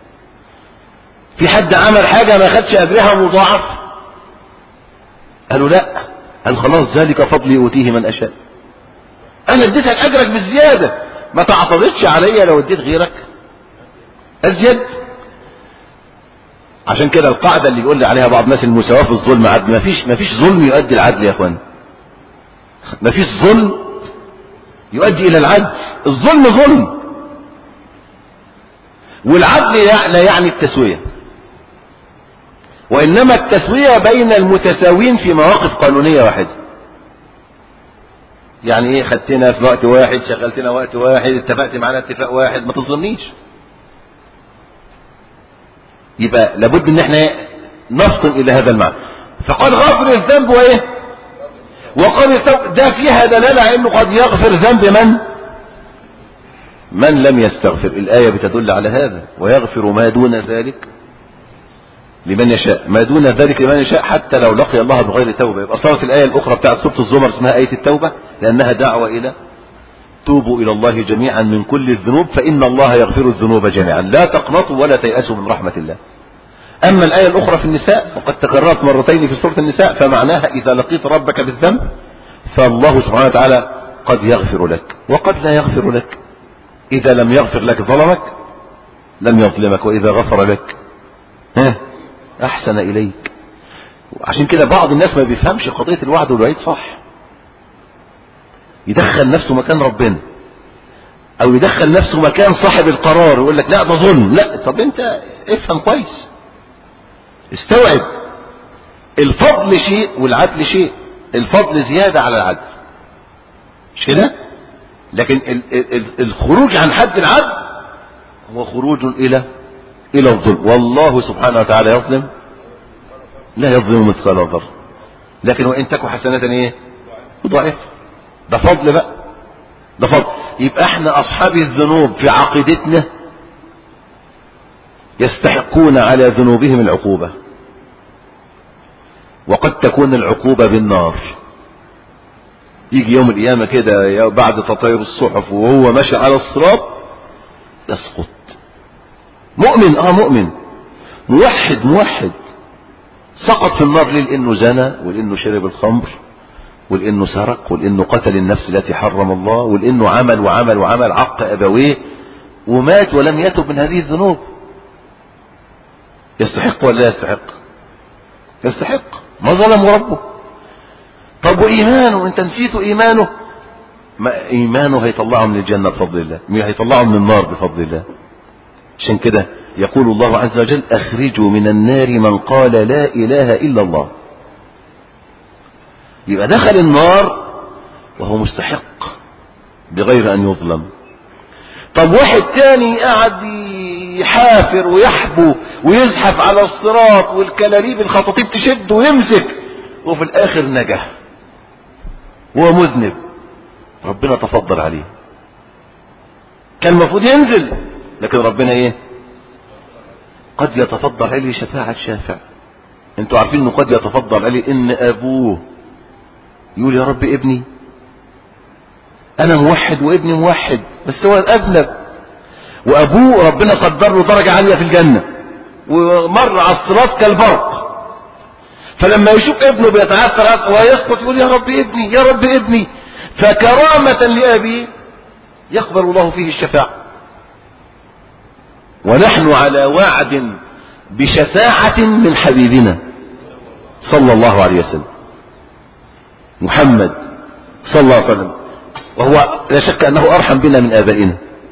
في حد عمل حاجة ما خدش اجرها مضاعف؟ قالوا لا. قال خلاص ذلك فضلي اوتيه من اشاء، انا اديتك اجرك بالزيادة، ما تعترضش عليا لو اديت غيرك ازيد. عشان كده القاعدة اللي يقول لي عليها بعض الناس المساواة في الظلم عدل، ما فيش ما فيش ظلم يؤدي العدل يا اخوان، ما فيش ظلم يؤدي الى العدل. الظلم ظلم، والعدل لا يعني التسوية، وإنما التسوية بين المتساوين في مواقف قانونية واحدة. يعني ايه؟ خدتنا في وقت واحد، شغلتنا وقت واحد، اتفقت معنا اتفاق واحد، ما تظلمنيش. يبقى لابد ان احنا نفطن الى هذا المعنى. فقال غافر الذنب وايه؟ وقال التوبة، ده فيها دلالة انه قد يغفر ذنب من من لم يستغفر. الآية بتدل على هذا، ويغفر ما دون ذلك لمن يشاء، ما دون ذلك لمن يشاء حتى لو لقي الله بغير توبة. يبقى صارت الآية الأخرى بتاعت سورة الزمر اسمها آية التوبة، لأنها دعوة إلى توبوا إلى الله جميعا من كل الذنوب فإن الله يغفر الذنوب جميعا، لا تقنطوا ولا تيأسوا من رحمة الله. أما الآية الأخرى في النساء وقد تكررت مرتين في سورة النساء، فمعناها إذا لقيت ربك بالذنب فالله سبحانه وتعالى قد يغفر لك وقد لا يغفر لك. إذا لم يغفر لك ظلمك، لم يظلمك، وإذا غفر لك ها أحسن إليك. عشان كده بعض الناس ما بيفهمش قضية الوعد والوعيد صح، يدخل نفسه مكان ربنا، أو يدخل نفسه مكان صاحب القرار ويقول لك لا ده ظلم. لا، طب أنت افهم كويس، استوعب الفضل شيء والعدل شيء. الفضل زيادة على العدل، مش كده؟ لكن الخروج عن حد العدل هو خروج إلى إلى الظلم. والله سبحانه وتعالى يظلم لا يظلم مثقال ذرة، لكن وإن تك حسنة إيه؟ ضعيف. ده فضل بقى، ده فضل. يبقى احنا أصحاب الذنوب في عقيدتنا يستحقون على ذنوبهم العقوبة، وقد تكون العقوبة بالنار. يجي يوم القيامة كده بعد تطاير الصحف وهو ماشي على الصراط يسقط. مؤمن، اه مؤمن، موحد موحد، سقط في النار ليه؟ لانه زنى، ولانه شرب الخمر، ولانه سرق، ولانه قتل النفس التي حرم الله، ولانه عمل وعمل وعمل عق ابويه ومات ولم يتب من هذه الذنوب. يستحق ولا لا يستحق؟ يستحق، ما ظلم ربه. طب وإيمانه؟ انت نسيته إيمانه؟ ما إيمانه هيطلعه من الجنة بفضل الله، مين هيطلعه من النار بفضل الله. عشان كده يقول الله عز وجل أخرجوا من النار من قال لا إله إلا الله. يبقى دخل النار وهو مستحق بغير أن يظلم. طب واحد تاني قاعد يحافر ويحبو ويزحف على الصراط والكلاليب الخطاطيب تشد ويمسك، وفي الآخر نجح وهو مذنب، ربنا تفضل عليه. كان المفروض ينزل، لكن ربنا ايه؟ قد يتفضل عليه شفاعة شافع. انتوا عارفين انه قد يتفضل عليه ان ابوه يقول يا رب ابني، انا موحد وابني موحد بس هو اذنب، وابوه ربنا قدر له درجة عالية في الجنة ومر على الصراط كالبرق، فلما يشوف ابنه بيتعثر ويسقط يقول يا رب ابني يا رب ابني، فكرامة لأبيه يقبل الله فيه الشفاعة. ونحن على وعد بشفاعة من حبيبنا صلى الله عليه وسلم محمد صلى الله عليه وسلم، وهو لا شك أنه أرحم بنا من آبائنا،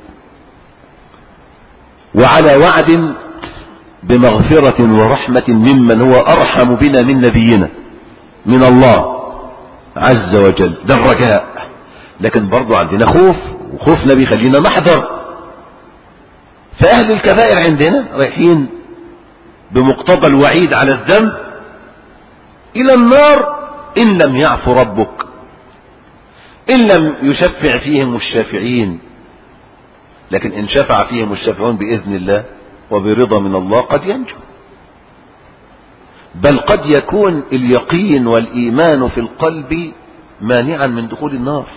وعلى وعد بمغفرة ورحمة ممن هو أرحم بنا من نبينا من الله عز وجل. ده الرجاء. لكن برضو عندنا خوف، وخوفنا بيخلينا نحذر. فأهل الكبائر عندنا رايحين بمقتضى الوعيد على الذنب إلى النار إن لم يعفو ربك، إن لم يشفع فيهم الشافعين. لكن إن شفع فيهم الشافعون بإذن الله وبرضا من الله قد ينجو، بل قد يكون اليقين والإيمان في القلب مانعا من دخول النار.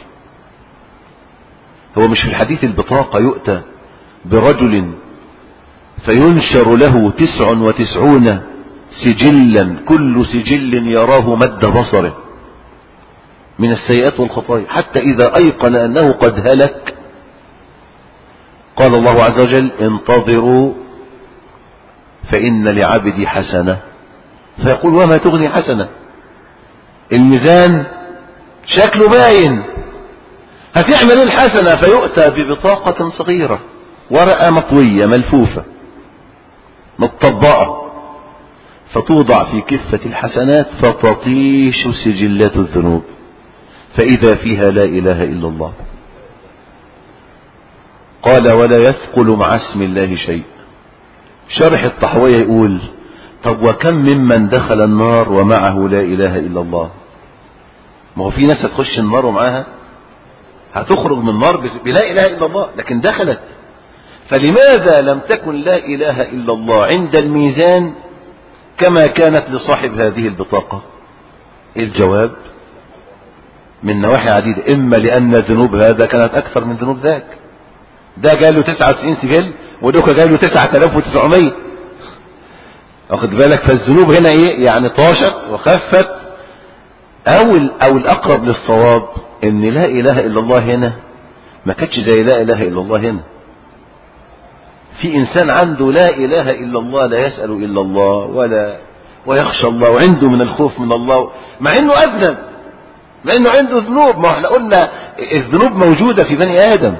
هو مش في الحديث البطاقة يؤتى برجل فينشر له تسع وتسعون سجلا كل سجل يراه مد بصره من السيئات والخطايا، حتى إذا أيقن أنه قد هلك قال الله عز وجل انتظروا فإن لعبدي حسنة، فيقول وما تغني حسنة، الميزان شكله باين، هتعمل الحسنة. فيؤتى ببطاقة صغيرة ورقة مطوية ملفوفة متطبقة، فتوضع في كفة الحسنات فتطيش سجلات الذنوب، فإذا فيها لا إله إلا الله. قال ولا يثقل مع اسم الله شيء. شرح الطحوية يقول طب وكم ممن دخل النار ومعه لا إله إلا الله؟ ما هو في ناس هتخش النار ومعاها هتخرج من النار بلا إله إلا الله لكن دخلت. فلماذا لم تكن لا إله إلا الله عند الميزان كما كانت لصاحب هذه البطاقة؟ الجواب من نواحي عديدة. إما لأن ذنوب هذا كانت أكثر من ذنوب ذاك، ده قال له تسعة وتسعين سجل ودوك قال له تسعة آلاف وتسعمية، واخد بالك؟ فالذنوب هنا ايه يعني طاشت وخفت. او او الاقرب للصواب ان لا اله الا الله هنا ما كانتش زي لا اله الا الله هنا. في انسان عنده لا اله الا الله لا يسأل الا الله ولا ويخشى الله وعنده من الخوف من الله، مع انه اذنب، مع انه عنده ذنوب. ما احنا قلنا الذنوب موجودة في بني ادم،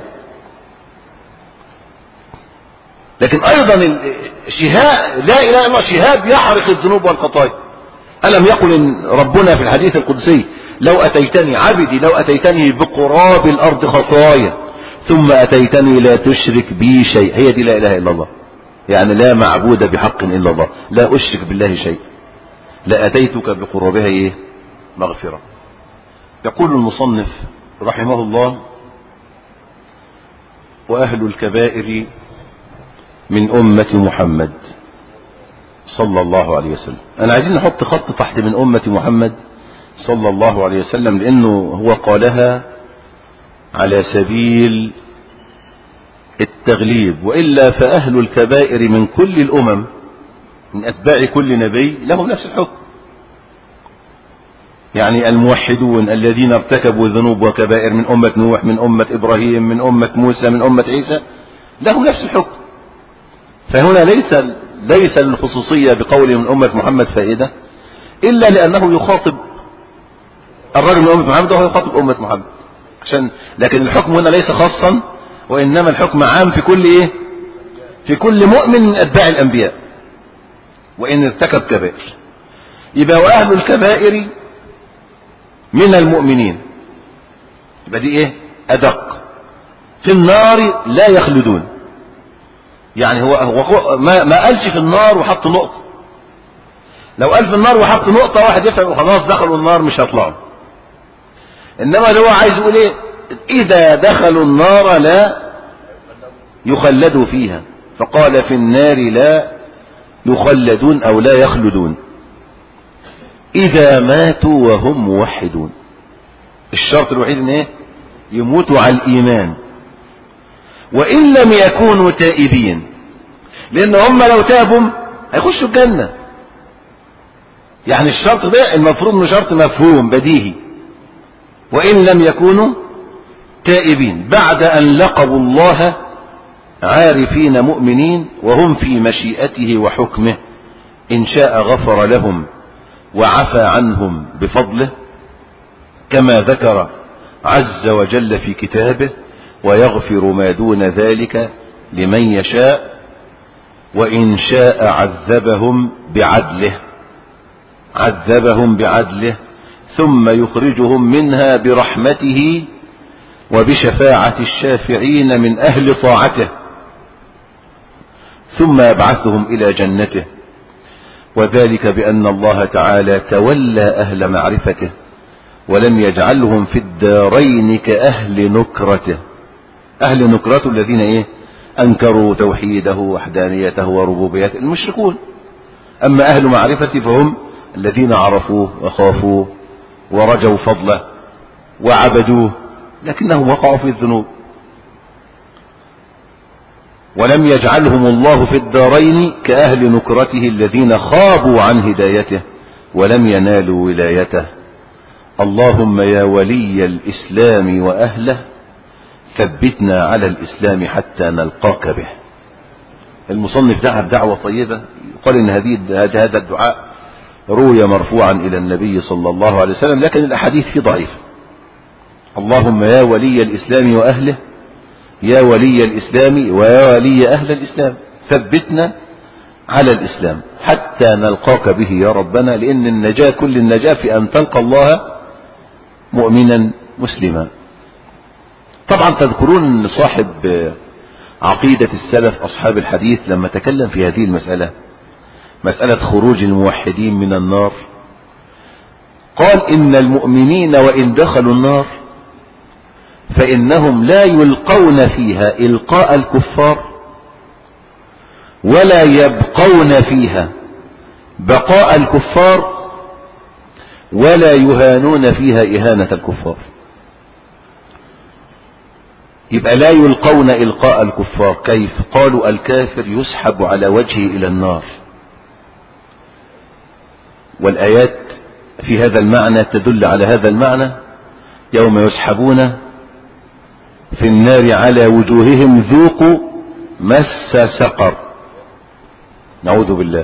لكن ايضا شهاء لا اله الا الله شهاب يحرق الذنوب والخطايا. ألم يقل إن ربنا في الحديث القدسي لو أتيتني عبدي لو أتيتني بقراب الأرض خطايا ثم أتيتني لا تشرك بي شيء، هي دي لا إله إلا الله، يعني لا معبود بحق إلا الله، لا أشرك بالله شيء، لأتيتك بقرابها إيه؟ مغفرة. يقول المصنف رحمه الله وأهل الكبائر من أمة محمد صلى الله عليه وسلم. أنا عايزين نحط خط تحت من أمة محمد صلى الله عليه وسلم، لأنه هو قالها على سبيل التغليب، وإلا فأهل الكبائر من كل الأمم من أتباع كل نبي لهم نفس الحكم. يعني الموحدون الذين ارتكبوا ذنوب وكبائر من أمة نوح من أمة إبراهيم من أمة موسى من أمة عيسى لهم نفس الحكم. فهنا ليس ليس للخصوصية بقول من أمة محمد فائدة إلا لأنه يخاطب الرجل من أمة محمد وهو يخاطب أمة محمد عشان، لكن الحكم هنا ليس خاصا وإنما الحكم عام في كل إيه؟ في كل مؤمن من أتباع الأنبياء وإن ارتكب كبائر. يبقى وأهل الكبائر من المؤمنين، يبقى دي إيه؟ أدق. في النار لا يخلدون، يعني هو, هو ما, ما قالش في النار وحط نقطة. لو قال في النار وحط نقطة واحد يفهم خلاص دخلوا النار مش هيطلعوا. إنما اللي هو عايز يقول إيه؟ إذا دخلوا النار لا يخلدوا فيها، فقال في النار لا يخلدون أو لا يخلدون إذا ماتوا وهم موحدون. الشرط الوحيد إن إيه؟ يموتوا على الإيمان، وإن لم يكونوا تائبين، لأن هم لو تابوا هيخشوا الجنة. يعني الشرط ده المفروض انه شرط مفهوم بديهي، وإن لم يكونوا تائبين بعد أن لقبوا الله عارفين مؤمنين وهم في مشيئته وحكمه، إن شاء غفر لهم وعفى عنهم بفضله، كما ذكر عز وجل في كتابه: ويغفر ما دون ذلك لمن يشاء وإن شاء عذبهم بعدله عذبهم بعدله ثم يخرجهم منها برحمته وبشفاعة الشافعين من أهل طاعته، ثم يبعثهم إلى جنته، وذلك بأن الله تعالى تولى أهل معرفته ولم يجعلهم في الدارين كأهل نكرته. أهل نكرته الذين إيه؟ أنكروا توحيده وحدانيته وربوبيته، المشركون. أما أهل معرفته فهم الذين عرفوه وخافوه ورجوا فضله وعبدوه، لكنهم وقعوا في الذنوب. ولم يجعلهم الله في الدارين كأهل نكرته الذين خابوا عن هدايته ولم ينالوا ولايته. اللهم يا ولي الإسلام وأهله ثبتنا على الإسلام حتى نلقاك به. المصنف دعا بدعوة طيبة، قال إن هذه هذا الدعاء روي مرفوعا إلى النبي صلى الله عليه وسلم، لكن الأحاديث فيه ضعيفة. اللهم يا ولي الإسلام وأهله، يا ولي الإسلام ويا ولي أهل الإسلام ثبتنا على الإسلام حتى نلقاك به يا ربنا، لأن النجاة كل النجاة في أن تلقى الله مؤمنا مسلما. طبعا تذكرون أن صاحب عقيدة السلف أصحاب الحديث لما تكلم في هذه المسألة، مسألة خروج الموحدين من النار، قال إن المؤمنين وإن دخلوا النار فإنهم لا يلقون فيها إلقاء الكفار ولا يبقون فيها بقاء الكفار ولا يهانون فيها إهانة الكفار. يبقى لا يلقون إلقاء الكفار، كيف؟ قالوا الكافر يسحب على وجهه إلى النار، والآيات في هذا المعنى تدل على هذا المعنى: يوم يسحبون في النار على وجوههم ذوقوا مس سقر، نعوذ بالله.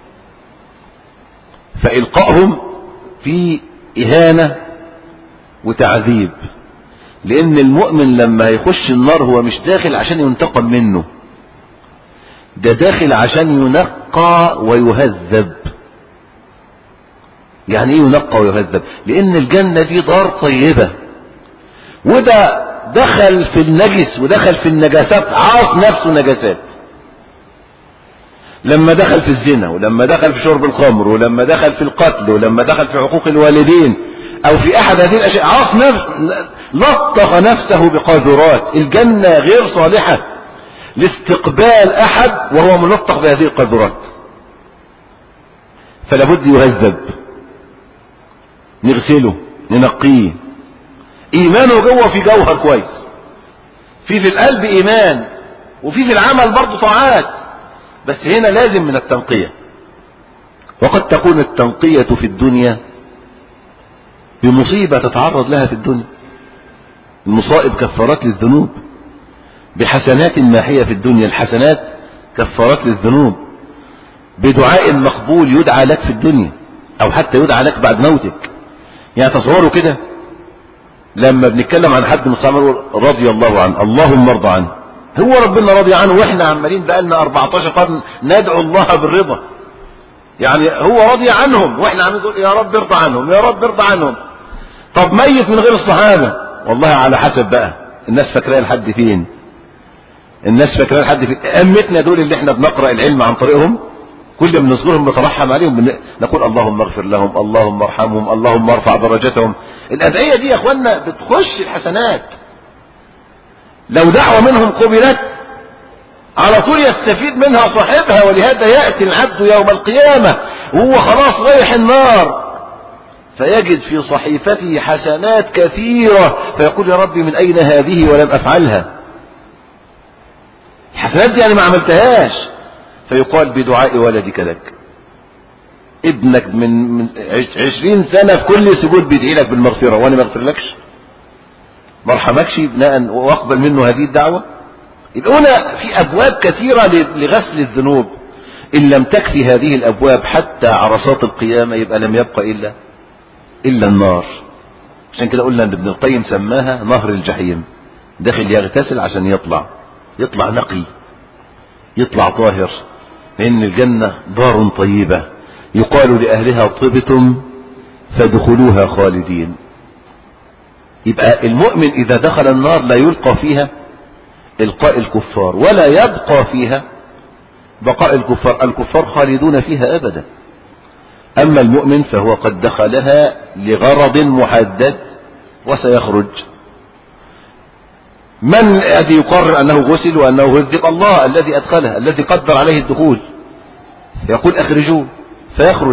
فإلقائهم في إهانة وتعذيب، لأن المؤمن لما يخش النار هو مش داخل عشان ينتقم منه، ده داخل عشان ينقى ويهذب. يعني ايه ينقى ويهذب؟ لأن الجنة دي دار طيبة، وده دخل في النجس ودخل في النجاسات، عاص نفسه نجاسات، لما دخل في الزنا ولما دخل في شرب الخمر ولما دخل في القتل ولما دخل في حقوق الوالدين أو في أحد هذه الأشياء، عاص نفسه، لطخ نفسه بقاذورات. الجنة غير صالحة لاستقبال أحد وهو ملطخ بهذه القاذورات، فلا بد يهذب، نغسله ننقيه. إيمانه جوه في جوهر كويس، في في القلب إيمان، وفي في العمل برضه طاعات، بس هنا لازم من التنقية. وقد تكون التنقية في الدنيا بمصيبة تتعرض لها في الدنيا، المصائب كفارات للذنوب، بحسنات ماحية في الدنيا، الحسنات كفارات للذنوب، بدعاء مقبول يدعى لك في الدنيا أو حتى يدعى لك بعد موتك. يعني تصوروا كده لما بنتكلم عن حد من الصحابة رضي الله عنه، اللهم ارضى عنه، هو ربنا راضي عنه واحنا عمالين بقالنا أربعتاشر قرن ندعو الله بالرضا. يعني هو راضي عنهم واحنا عمالين نقول يا رب ارضى عنهم يا رب ارضى عنهم. طب ميت من غير الصحابة، والله على حسب بقى الناس فاكراه لحد فين، الناس فاكراه لحد فين. أمتنا دول اللي احنا بنقرأ العلم عن طريقهم، كل ما نذكرهم نترحم عليهم، نقول اللهم اغفر لهم، اللهم ارحمهم، اللهم ارفع درجتهم. الأدعية دي يا اخوانا بتخش الحسنات، لو دعوة منهم قبلت على طول يستفيد منها صاحبها. ولهذا يأتي العبد يوم القيامة وهو خلاص رايح النار فيجد في صحيفته حسنات كثيرة، فيقول يا ربي من أين هذه ولم أفعلها؟ الحسنات دي أنا ما عملتهاش، فيقال بدعاء ولدك لك. ابنك من من عشرين سنة في كل سجود بيدعي لك بالمغفرة وانا ما اغفرلكش، ما ارحمكش بناء واقبل منه هذه الدعوة؟ يبقى هنا في ابواب كثيرة لغسل الذنوب، ان لم تكفي هذه الابواب حتى عرصات القيامة يبقى لم يبقى الا الا النار. عشان كده قلنا ان ابن القيم سماها نهر الجحيم، داخل يغتسل عشان يطلع يطلع نقي، يطلع طاهر، لان الجنة دار طيبة يقال لأهلها طبتم فادخلوها خالدين. يبقى المؤمن إذا دخل النار لا يلقى فيها إلقاء الكفار ولا يبقى فيها بقاء الكفار، الكفار خالدون فيها أبدا. أما المؤمن فهو قد دخلها لغرض محدد وسيخرج. من الذي يقرر أنه غسل وأنه هذب؟ الله الذي أدخله، الذي قدر عليه الدخول، يقول أخرجوه فيخرج.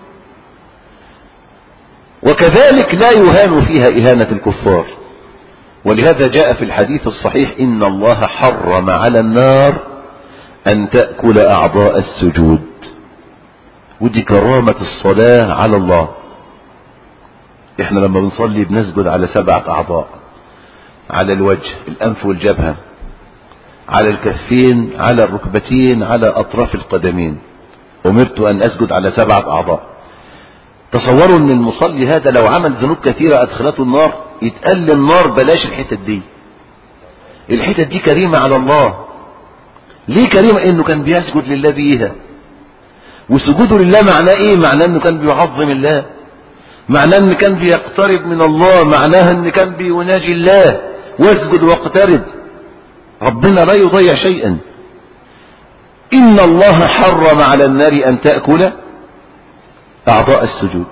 وكذلك لا يهان فيها إهانة الكفار، ولهذا جاء في الحديث الصحيح إن الله حرم على النار أن تأكل أعضاء السجود. ودي كرامة الصلاة على الله. احنا لما بنصلي بنسجد على سبعة أعضاء، على الوجه، الأنف والجبهة، على الكفين، على الركبتين، على أطراف القدمين. أمرت أن أسجد على سبعة أعضاء. تصوروا أن المصلي هذا لو عمل ذنوب كثيرة أدخلته النار يتقال للنار بلاش الحتة دي، الحتة دي كريمة على الله. ليه كريمة؟ إنه كان بيسجد لله بيها. وسجوده لله معناه إيه؟ معناه إنه كان بيعظم الله، معناه إنه كان بيقترب من الله، معناها إنه كان بيناجي الله. واسجد واقترب، ربنا لا يضيع شيئا. إن الله حرم على النار أن تأكل أعضاء السجود.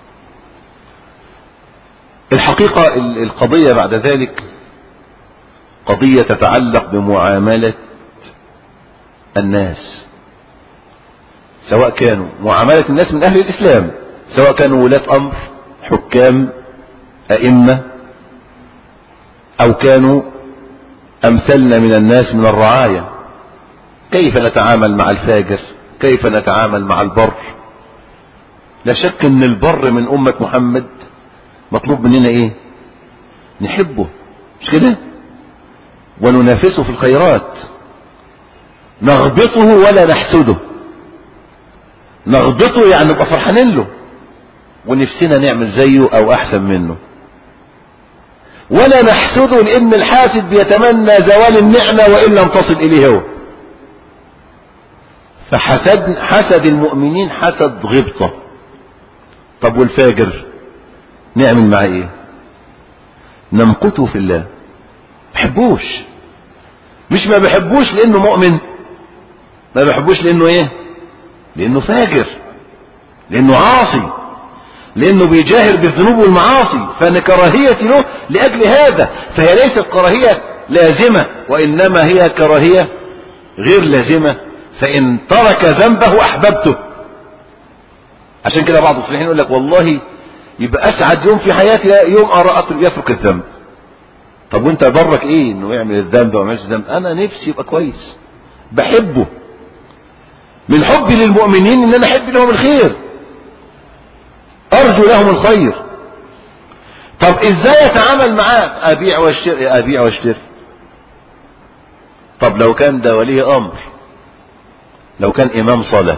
الحقيقة القضية بعد ذلك قضية تتعلق بمعاملة الناس، سواء كانوا معاملة الناس من أهل الإسلام، سواء كانوا ولاة أمر، حكام، أئمة، أو كانوا أمثلنا من الناس من الرعاية. كيف نتعامل مع الفاجر؟ كيف نتعامل مع البر؟ لا شك ان البر من أمة محمد مطلوب مننا ايه؟ نحبه، مش كده؟ وننافسه في الخيرات، نغبطه ولا نحسده. نغبطه يعني نبقى فرحانين له ونفسنا نعمل زيه او احسن منه، ولا نحسده لان الحاسد بيتمنى زوال النعمة وان لم تصل اليه هو. فحسد حسد المؤمنين حسد غبطة. طب والفاجر نعمل معاه ايه؟ نمقته في الله، بحبوش. مش ما بحبوش لانه مؤمن، ما بحبوش لانه ايه؟ لانه فاجر، لانه عاصي، لانه بيجاهر بالذنوب والمعاصي. فانا كراهيتي له لاجل هذا. فهي ليست كراهية لازمة، وانما هي كراهية غير لازمة. فإن ترك ذنبه أحببته. عشان كده بعض الصالحين يقول لك والله يبقى أسعد يوم في حياتي يوم أرى يترك الذنب. طب وانت برك ايه انه يعمل الذنب وما يعملش الذنب؟ انا نفسي يبقى كويس، بحبه من حبي للمؤمنين ان انا احب لهم الخير، ارجو لهم الخير. طب ازاي اتعامل معاه؟ ابيع واشتري، ابيع واشتري. طب لو كان ده ولي امر، لو كان امام صلاة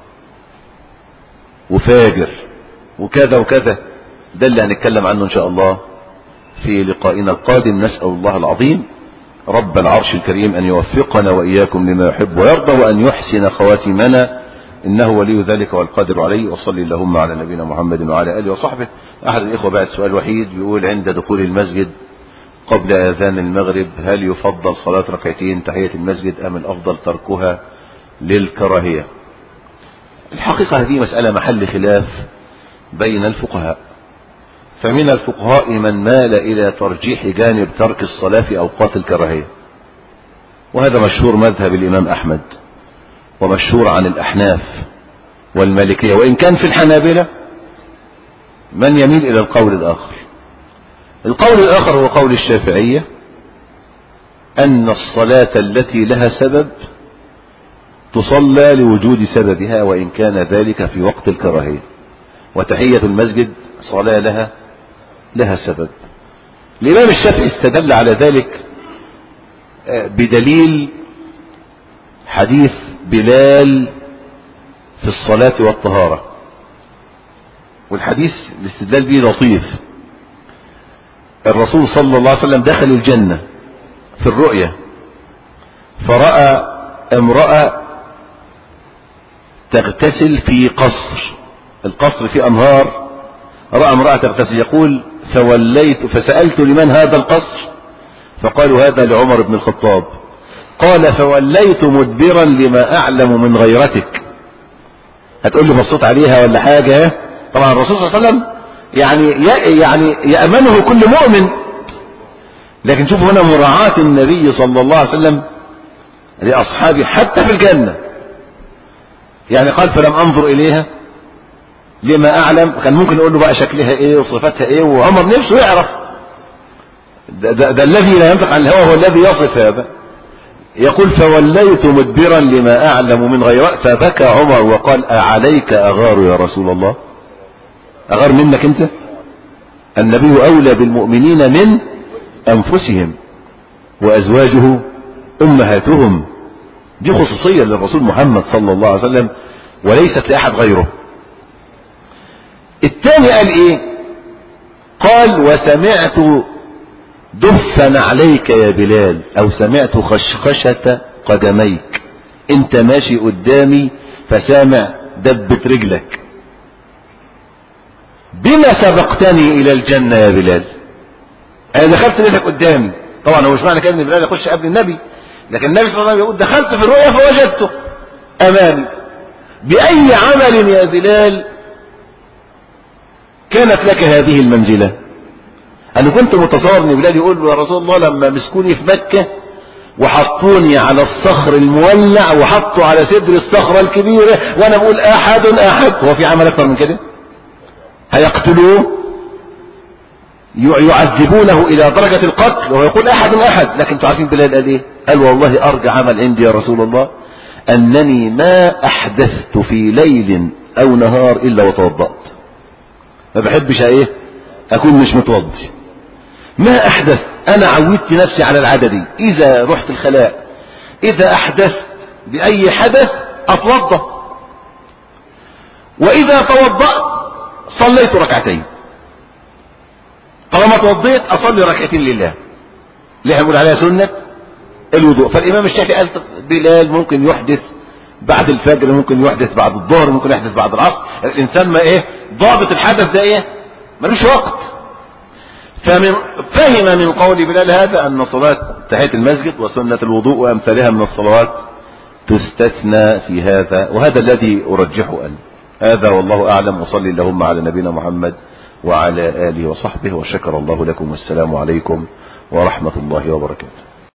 وفاجر وكذا وكذا، ده اللي هنتكلم عنه ان شاء الله في لقائنا القادم. نسأل الله العظيم رب العرش الكريم ان يوفقنا واياكم لما يحب ويرضى، وان يحسن خواتمنا، انه ولي ذلك والقادر عليه. وصلي اللهم على نبينا محمد وعلى اله وصحبه. احد الاخوة بعد سؤال وحيد بيقول: عند دخول المسجد قبل اذان المغرب هل يفضل صلاة ركعتين تحية المسجد ام الافضل تركها للكراهية؟ الحقيقة هذه مسألة محل خلاف بين الفقهاء، فمن الفقهاء من مال إلى ترجيح جانب ترك الصلاة في أوقات الكراهية، وهذا مشهور مذهب الإمام أحمد، ومشهور عن الأحناف والمالكية، وإن كان في الحنابلة من يميل إلى القول الآخر. القول الآخر هو قول الشافعية، أن الصلاة التي لها سبب تصلى لوجود سببها وإن كان ذلك في وقت الكراهية. وتحية المسجد صلاة لها لها سبب. الإمام الشافعي استدل على ذلك بدليل حديث بلال في الصلاة والطهارة، والحديث الاستدلال به لطيف. الرسول صلى الله عليه وسلم دخل الجنة في الرؤية فرأى امرأة تغتسل في قصر، القصر فيه أنهار، رأى امرأة تغتسل، يقول فوليت فسألت لمن هذا القصر؟ فقالوا هذا لعمر بن الخطاب. قال فوليت مدبرا لما أعلم من غيرتك. هتقول لي بصيت عليها ولا حاجة؟ طبعا الرسول صلى الله عليه وسلم يعني يعني يأمنه كل مؤمن، لكن شوفوا هنا مراعاة النبي صلى الله عليه وسلم لأصحابه حتى في الجنة. يعني قال فلم أنظر إليها لما أعلم، كان ممكن يقول له بقى شكلها إيه وصفتها إيه، وعمر نفسه يعرف. ده, ده, ده الذي لا ينطق عن الهوى هو الذي يصف هذا. يقول فوليت مدبرا لما أعلم من غيره، فبكى عمر وقال أعليك أغار يا رسول الله؟ أغار منك أنت؟ النبي أولى بالمؤمنين من أنفسهم وأزواجه أمهاتهم. دي خصوصية للرسول محمد صلى الله عليه وسلم وليست لأحد غيره. الثاني قال إيه؟ قال وسمعت دفا عليك يا بلال، أو سمعت خشخشة قدميك، انت ماشي قدامي فسامع دبة رجلك. بما سبقتني إلى الجنة يا بلال؟ أنا دخلت لك قدامي. طبعا هو مش معنى كده ان بلال يخش قبل النبي، لكن النبي صلى الله عليه وسلم يقول دخلت في الرؤيا فوجدته أمامي. بأي عمل يا بلال كانت لك هذه المنزلة؟ أنا كنت متصور ان بلال يقول له يا رسول الله لما مسكوني في مكة وحطوني على الصخر المولع وحطوا على صدر الصخرة الكبيرة وانا بقول احد احد، هو في عمل اكتر من كده؟ هيقتلوه يعذبونه الى درجة القتل وهو يقول احد احد. لكن انتوا عارفين بلال قال ايه؟ قال والله ارجع عمل عندي يا رسول الله انني ما احدثت في ليل او نهار الا وتوضأت. ما بحبش ايه اكون مش متوضي. ما احدث، انا عودت نفسي على العادة دي، اذا رحت الخلاء اذا احدثت باي حدث اتوضى، واذا توضأت صليت ركعتين. طالما توضيت اصلي ركعتين لله، اللي هنقول عليها سنة الوضوء. فالامام الشافعي قال بلال ممكن يحدث بعد الفجر، ممكن يحدث بعد الظهر، ممكن يحدث بعد العصر. الانسان ما ايه ضابط الحدث ده ايه؟ ملوش وقت. فمن فهم من قول بلال هذا أن صلاة تحية المسجد وسنة الوضوء وأمثالها من الصلوات تستثنى في هذا، وهذا الذي أرجحه أنا. هذا والله أعلم، وصلي اللهم على نبينا محمد وعلى آله وصحبه، وشكر الله لكم، والسلام عليكم ورحمة الله وبركاته.